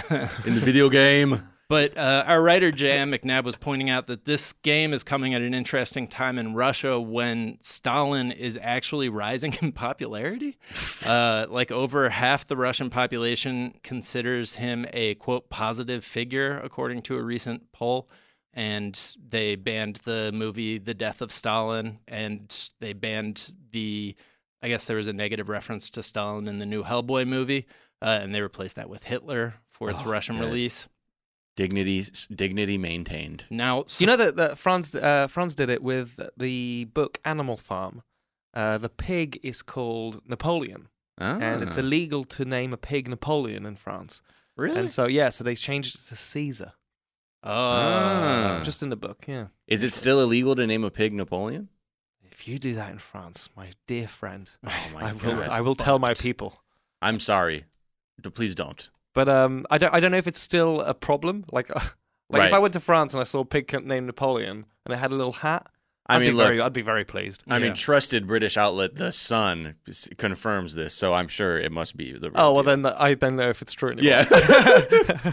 in the video game. But uh, our writer, J M. McNabb, was pointing out that this game is coming at an interesting time in Russia when Stalin is actually rising in popularity. Uh, like over half the Russian population considers him a, quote, positive figure, according to a recent poll. And they banned the movie The Death of Stalin, and they banned the, I guess there was a negative reference to Stalin in the new Hellboy movie, uh, and they replaced that with Hitler for its Oh, Russian good. release. Dignity, dignity maintained. Now, Do you know that, that Franz uh, Franz did it with the book Animal Farm? Uh, the pig is called Napoleon, Ah. and it's illegal to name a pig Napoleon in France. really? And so, yeah, so they changed it to Caesar. Oh, Ah. Just in the book, yeah. Is it still illegal to name a pig Napoleon? if you do that in France, my dear friend, Oh my I god! will I will tell my people. I'm sorry. D- Please don't. But um, I don't I don't know if it's still a problem. Like, uh, like Right. if I went to France and I saw a pig named Napoleon and it had a little hat, I I'd mean, be look. very I'd be very pleased. I mean, Yeah. trusted British outlet The Sun s- confirms this, so I'm sure it must be the. Real Oh well, deal. then I don't know if it's true anymore. Yeah.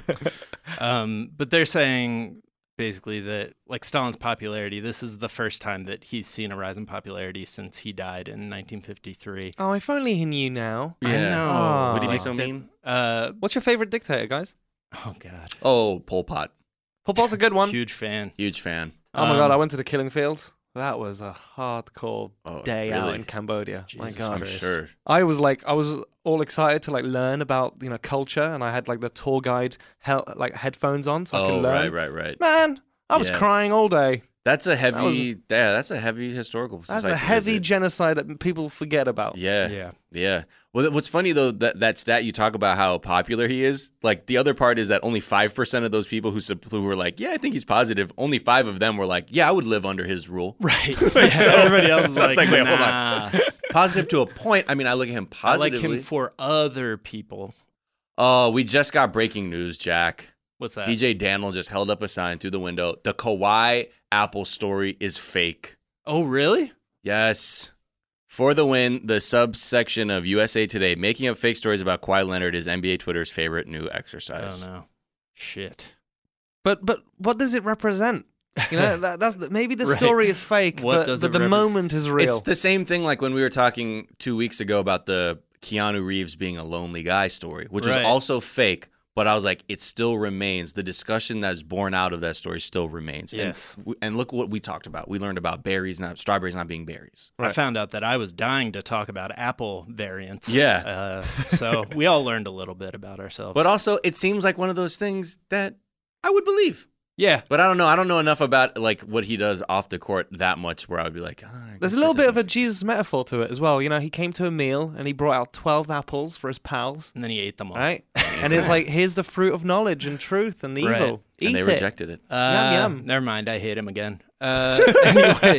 Um, but they're saying basically that like Stalin's popularity, this is the first time that he's seen a rise in popularity since he died in nineteen fifty-three. Oh, if only he knew now. I Yeah. know. Oh. Would he be Like so that- mean? Uh, What's your favorite dictator, guys? oh god, Oh, Pol Pot. Pol Pot's a good one. huge fan. Huge fan. Oh my god, Um, I went to the killing field. That was a hardcore Oh, day out really? in Cambodia. my Jesus god. I'm Christ. sure. I was like, I was all excited to like learn about you know culture, and I had like the tour guide hel- like headphones on, so I could Oh, learn. right, right, right. Man, I was Yeah. crying all day. That's a heavy. was- yeah, that's a heavy historical. That's site a to heavy visit. genocide that people forget about. Yeah, Yeah. yeah. Well, what's funny though that that stat you talk about how popular he is. Like the other part is that only five percent of those people who sup- who were like, yeah, I think he's positive. Only five of them were like, yeah, I would live under his rule. Right. Yeah, everybody else is So it's like, like, wait, hold on. nah. Positive to a point. I mean, I look at him I like positively. him for other people. Oh, we just got breaking news, Jack. What's that? D J Daniel just held up a sign through the window. The Kawhi Apple story is fake. Oh, really? Yes. For the win, the subsection of U S A Today, making up fake stories about Kawhi Leonard is N B A Twitter's favorite new exercise. I don't know. Shit. But but what does it represent? You know, that, that's the, maybe the Right. story is fake, What but, does but it the repre- moment is real. It's the same thing like when we were talking two weeks ago about the Keanu Reeves being a lonely guy story, which was Right. also fake. But I was like, it still remains. The discussion that's born out of that story still remains. And Yes. w- And, look what we talked about. We learned about berries, not strawberries, not being berries. I found out that I was dying to talk about Apple variants. Yeah. Uh, so we all learned a little bit about ourselves. But also, it seems like one of those things that I would believe. yeah. But I don't know. I don't know enough about like what he does off the court that much where I would be like, ah, I There's guess a little that bit of a doesn't- Jesus metaphor to it as well. You know, he came to a meal and he brought out twelve apples for his pals, And then he ate them all. right? And it was like, here's the fruit of knowledge and truth and evil. Right. Eat and they it. rejected it. Uh, Yum, yum. Never mind. I hate him again. Uh, anyways.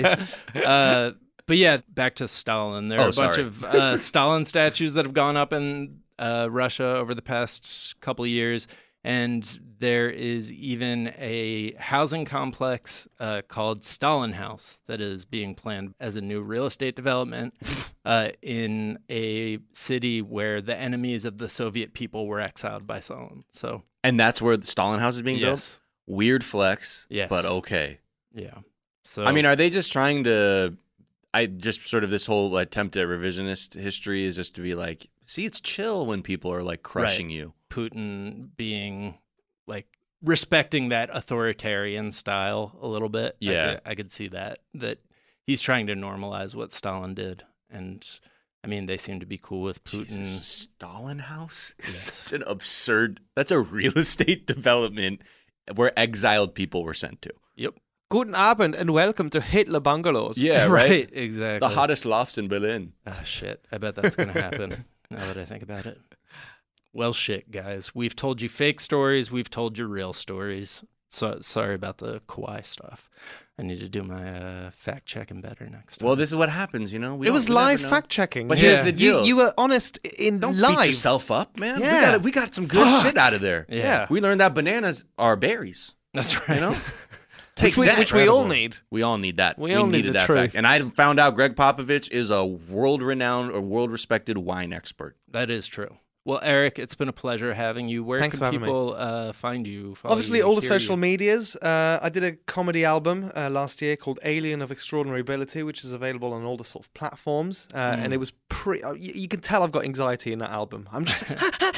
Uh, but yeah, back to Stalin. There are Oh, a bunch sorry. of uh, Stalin statues that have gone up in uh, Russia over the past couple of years. And there is even a housing complex uh, called Stalin House that is being planned as a new real estate development uh, in a city where the enemies of the Soviet people were exiled by Stalin. So, And that's where the Stalin House is being built? yes. Weird flex, Yes. but okay. Yeah. So, I mean, are they just trying to? I just sort of this whole attempt at revisionist history is just to be like, see, it's chill when people are like crushing you. Putin being like respecting that authoritarian style a little bit. Yeah. I could, I could see that, that he's trying to normalize what Stalin did. And I mean, they seem to be cool with Putin. Jesus, Stalin House is Yes. such an absurd. That's a real estate development where exiled people were sent to. Yep. Guten Abend and welcome to Hitler Bungalows. Yeah, right. Exactly. The hottest lofts in Berlin. Ah, shit. I bet that's going to happen now that I think about it. Well, shit, guys. We've told you fake stories. We've told you real stories. So sorry about the Kawhi stuff. I need to do my uh, fact checking better next time. Well, this is what happens, you know. We It don't- was we never live know. fact checking. But here's the You, deal. you were honest in Don't live. beat yourself up, man. Yeah. We got we got some good Fuck. shit out of there. Yeah. We learned that bananas are berries. That's right. You know, take Which we, that. which we all Incredible. need. We all need that. We all need needed the that truth. fact. And I found out Greg Popovich is a world-renowned or world-respected wine expert. That is true. Well, Eric, it's been a pleasure having you. Where Thanks can for having me. people uh, find you? follow Obviously, you, all the hear social you? medias. Uh, I did a comedy album uh, last year called Alien of Extraordinary Ability, which is available on all the sort of platforms. Uh, Mm. And it was pretty. Uh, you, you can tell I've got anxiety in that album. I'm just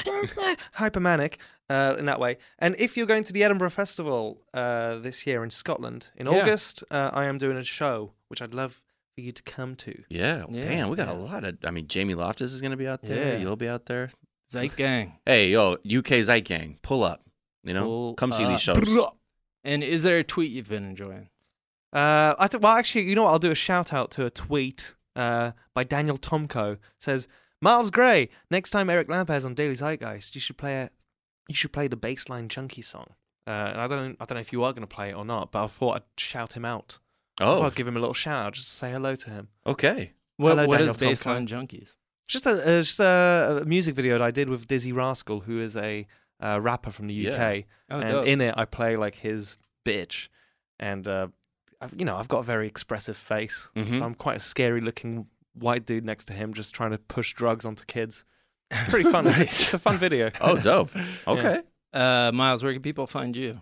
hypermanic uh, in that way. And if you're going to the Edinburgh Festival uh, this year in Scotland in Yeah. August, uh, I am doing a show which I'd love for you to come to. Yeah. Yeah, Damn, we got yeah. a lot of. I mean, Jamie Loftus is going to be out there. Yeah. You'll be out there. Zeit Gang. Hey, yo, U K Zeit Gang, pull up. You know, Pull come see up. these shows. And is there a tweet you've been enjoying? Uh, I th- well, actually, you know what? I'll do a shout out to a tweet uh, by Daniel Tomko. It says, Miles Gray, next time Eric Lampaire's on Daily Zeitgeist, you should play a, you should play the baseline chunky song. Uh, and I don't, I don't know if you are going to play it or not, but I thought I'd shout him out. Oh. I'll give him a little shout out just to say hello to him. Okay. What, Hello, what Daniel is Baseline Tomko. Junkies? Just a uh, just a, a music video that I did with Dizzy Rascal, who is a uh, rapper from the U K. Yeah. Oh, and dope. in it, I play like his bitch, and uh, I've, you know, I've got a very expressive face. Mhm. I'm quite a scary looking white dude next to him, just trying to push drugs onto kids. Pretty fun. it's, it's a fun video. Oh, dope. Okay. Uh, Miles, where can people find you?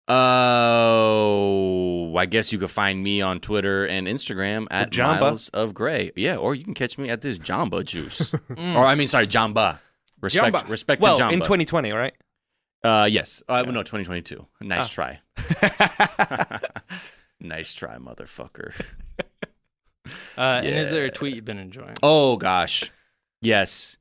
Oh, I guess you could find me on Twitter and Instagram at Jamba. Miles of Gray. Yeah, or you can catch me at this Jamba juice. Or I mean, sorry, Jamba. Respect, Jamba. respect well, to Jamba. in twenty twenty, right? Uh, yes. Uh, No, twenty twenty-two. Nice Ah. try. Nice try, motherfucker. Uh, And is there a Yeah. tweet you've been enjoying? Oh gosh, yes.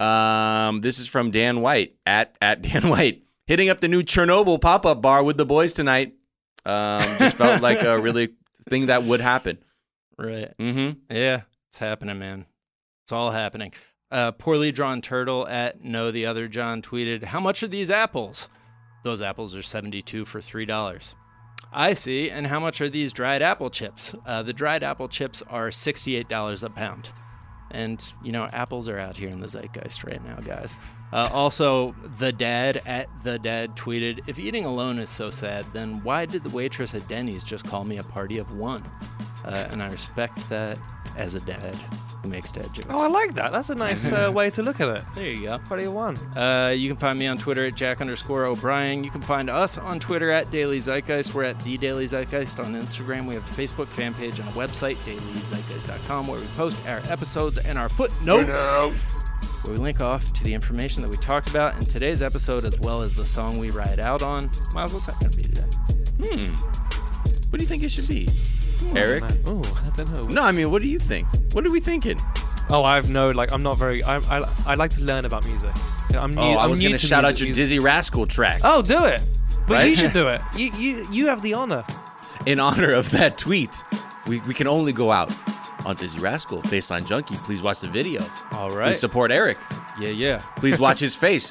Um, this is from Dan White at at Dan White. Hitting up the new Chernobyl pop up bar with the boys tonight. Um, just felt like a really thing that would happen. Right. Mm-hmm. Yeah, it's happening, man. It's all happening. Uh, poorly drawn turtle at no the other John tweeted, "How much are these apples?" Those apples are seventy-two for three dollars. I see. And how much are these dried apple chips? Uh, the dried apple chips are sixty-eight dollars a pound. And, you know, apples are out here in the zeitgeist right now, guys. Uh, also, the dad at the dad tweeted, "If eating alone is so sad, then why did the waitress at Denny's just call me a party of one?" Uh, and I respect that as a dad who makes dad jokes. Oh, I like that. That's a nice uh, way to look at it. There you go. Party of one. Uh, you can find me on Twitter at Jack underscore O'Brien. You can find us on Twitter at Daily Zeitgeist. We're at The Daily Zeitgeist on Instagram. We have a Facebook fan page and a website, daily zeitgeist dot com, where we post our episodes and our footnotes, where we link off to the information that we talked about in today's episode, as well as the song we ride out on. Miles, what's that going to be today? Hmm. What do you think it should be, Eric? Oh, I don't know. No, I mean, what do you think? What are we thinking? Oh, I've no, like, I'm not very. I I, I like to learn about music. I'm new. Oh, I I'm was new gonna to shout out music- your music. Dizzy Rascal track. Oh, do it. But Right? you should do it. You you you have the honor. In honor of that tweet, we, we can only go out on Dizzy Rascal, Baseline Junkie. Please watch the video. All right. Please support Eric. Yeah, yeah. Please watch his face.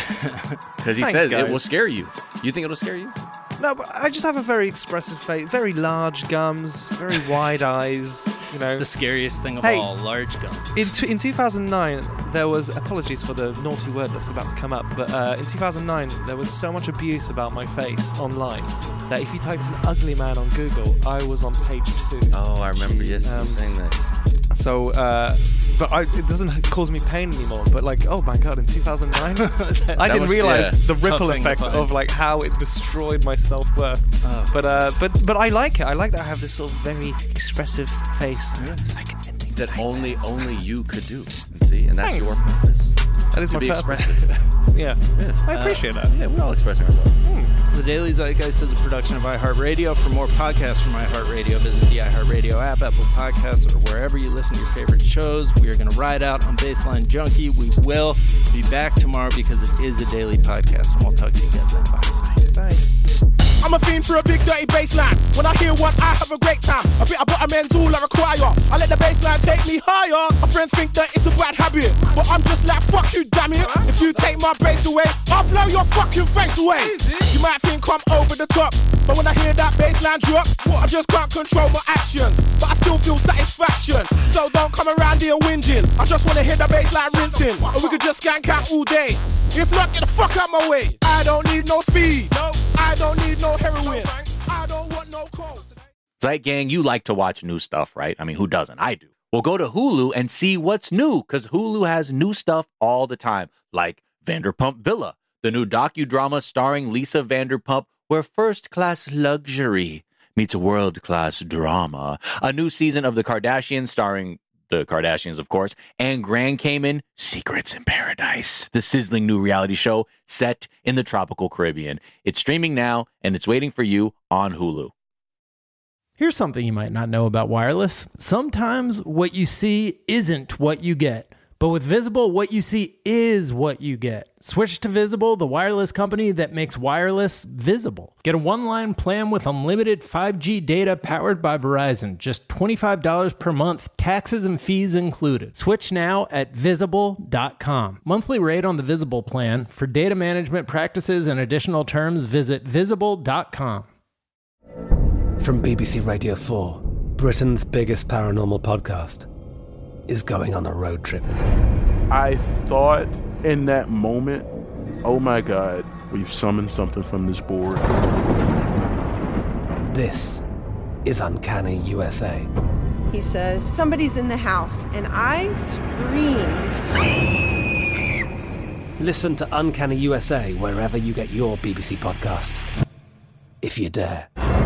Because he Thanks, says guys. it will scare you. You think it'll scare you? No, but I just have a very expressive face, very large gums, very wide eyes. You know. The scariest thing of Hey. all, large guns. In, t- in two thousand nine, there was, apologies for the naughty word that's about to come up, but uh, in two thousand nine, there was so much abuse about my face online that if you typed an ugly man on Google, I was on page two. Oh, I remember. Yes, you Um, saying that. So, uh, but I, it doesn't cause me pain anymore. But like, oh my god, in two thousand nine, I didn't was- realize yeah. the ripple Tough thing to effect find. of like how it destroyed my self worth. Oh. But uh, but but I like it. I like that I have this sort of very expressive face. Like an ending That face. only only you could do. And see, and that's Thanks. your purpose. That is to my be purpose. expressive. Yeah, I appreciate that. Yeah, we're all expressing ourselves. The Daily Zeitgeist is a production of iHeartRadio. For more podcasts from iHeartRadio, visit the iHeartRadio app, Apple Podcasts, or wherever you listen to your favorite shows. We are going to ride out on Baseline Junkie. We will be back tomorrow because it is a daily podcast, and we'll talk to you guys then. Bye. Bye. I'm a fiend for a big dirty bassline. When I hear one, I have a great time. A bit of butterman's all I require. I let the bassline take me higher. My friends think that it's a bad habit, but I'm just like, fuck you, damn it. If you take my bass away, I'll blow your fucking face away. You might think I'm over the top, but when I hear that bassline drop, I just can't control my actions, but I still feel satisfaction. So don't come around here whinging. I just wanna hear the bassline rinsing, or we could just skank out all day. If not, get the fuck out my way. I don't need no speed. I don't need no heroin. I don't want no coke. Zeit Gang, you like to watch new stuff, right? I mean, who doesn't? I do. Well, go to Hulu and see what's new, because Hulu has new stuff all the time, like Vanderpump Villa, the new docudrama starring Lisa Vanderpump, where first-class luxury meets world-class drama. A new season of The Kardashians starring the Kardashians, of course, and Grand Cayman, Secrets in Paradise, the sizzling new reality show set in the tropical Caribbean. It's streaming now, and it's waiting for you on Hulu. Here's something you might not know about wireless. Sometimes what you see isn't what you get. But with Visible, what you see is what you get. Switch to Visible, the wireless company that makes wireless visible. Get a one-line plan with unlimited five G data powered by Verizon. Just twenty-five dollars per month, taxes and fees included. Switch now at visible dot com. Monthly rate on the Visible plan. For data management practices and additional terms, visit visible dot com. From B B C Radio four, Britain's biggest paranormal podcast is going on a road trip. I thought in that moment, oh my God, we've summoned something from this board. This is Uncanny U S A. He says, somebody's in the house, and I screamed. Listen to Uncanny U S A wherever you get your B B C podcasts, if you dare.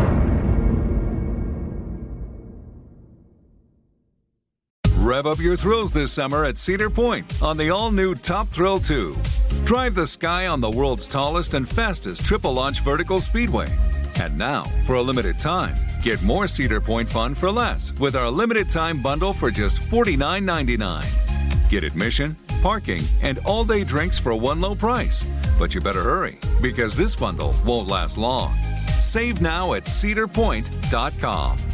Rev up your thrills this summer at Cedar Point on the all-new Top Thrill two. Drive the sky on the world's tallest and fastest triple-launch vertical speedway. And now, for a limited time, get more Cedar Point fun for less with our limited-time bundle for just forty-nine ninety-nine. Get admission, parking, and all-day drinks for one low price. But you better hurry, because this bundle won't last long. Save now at cedar point dot com.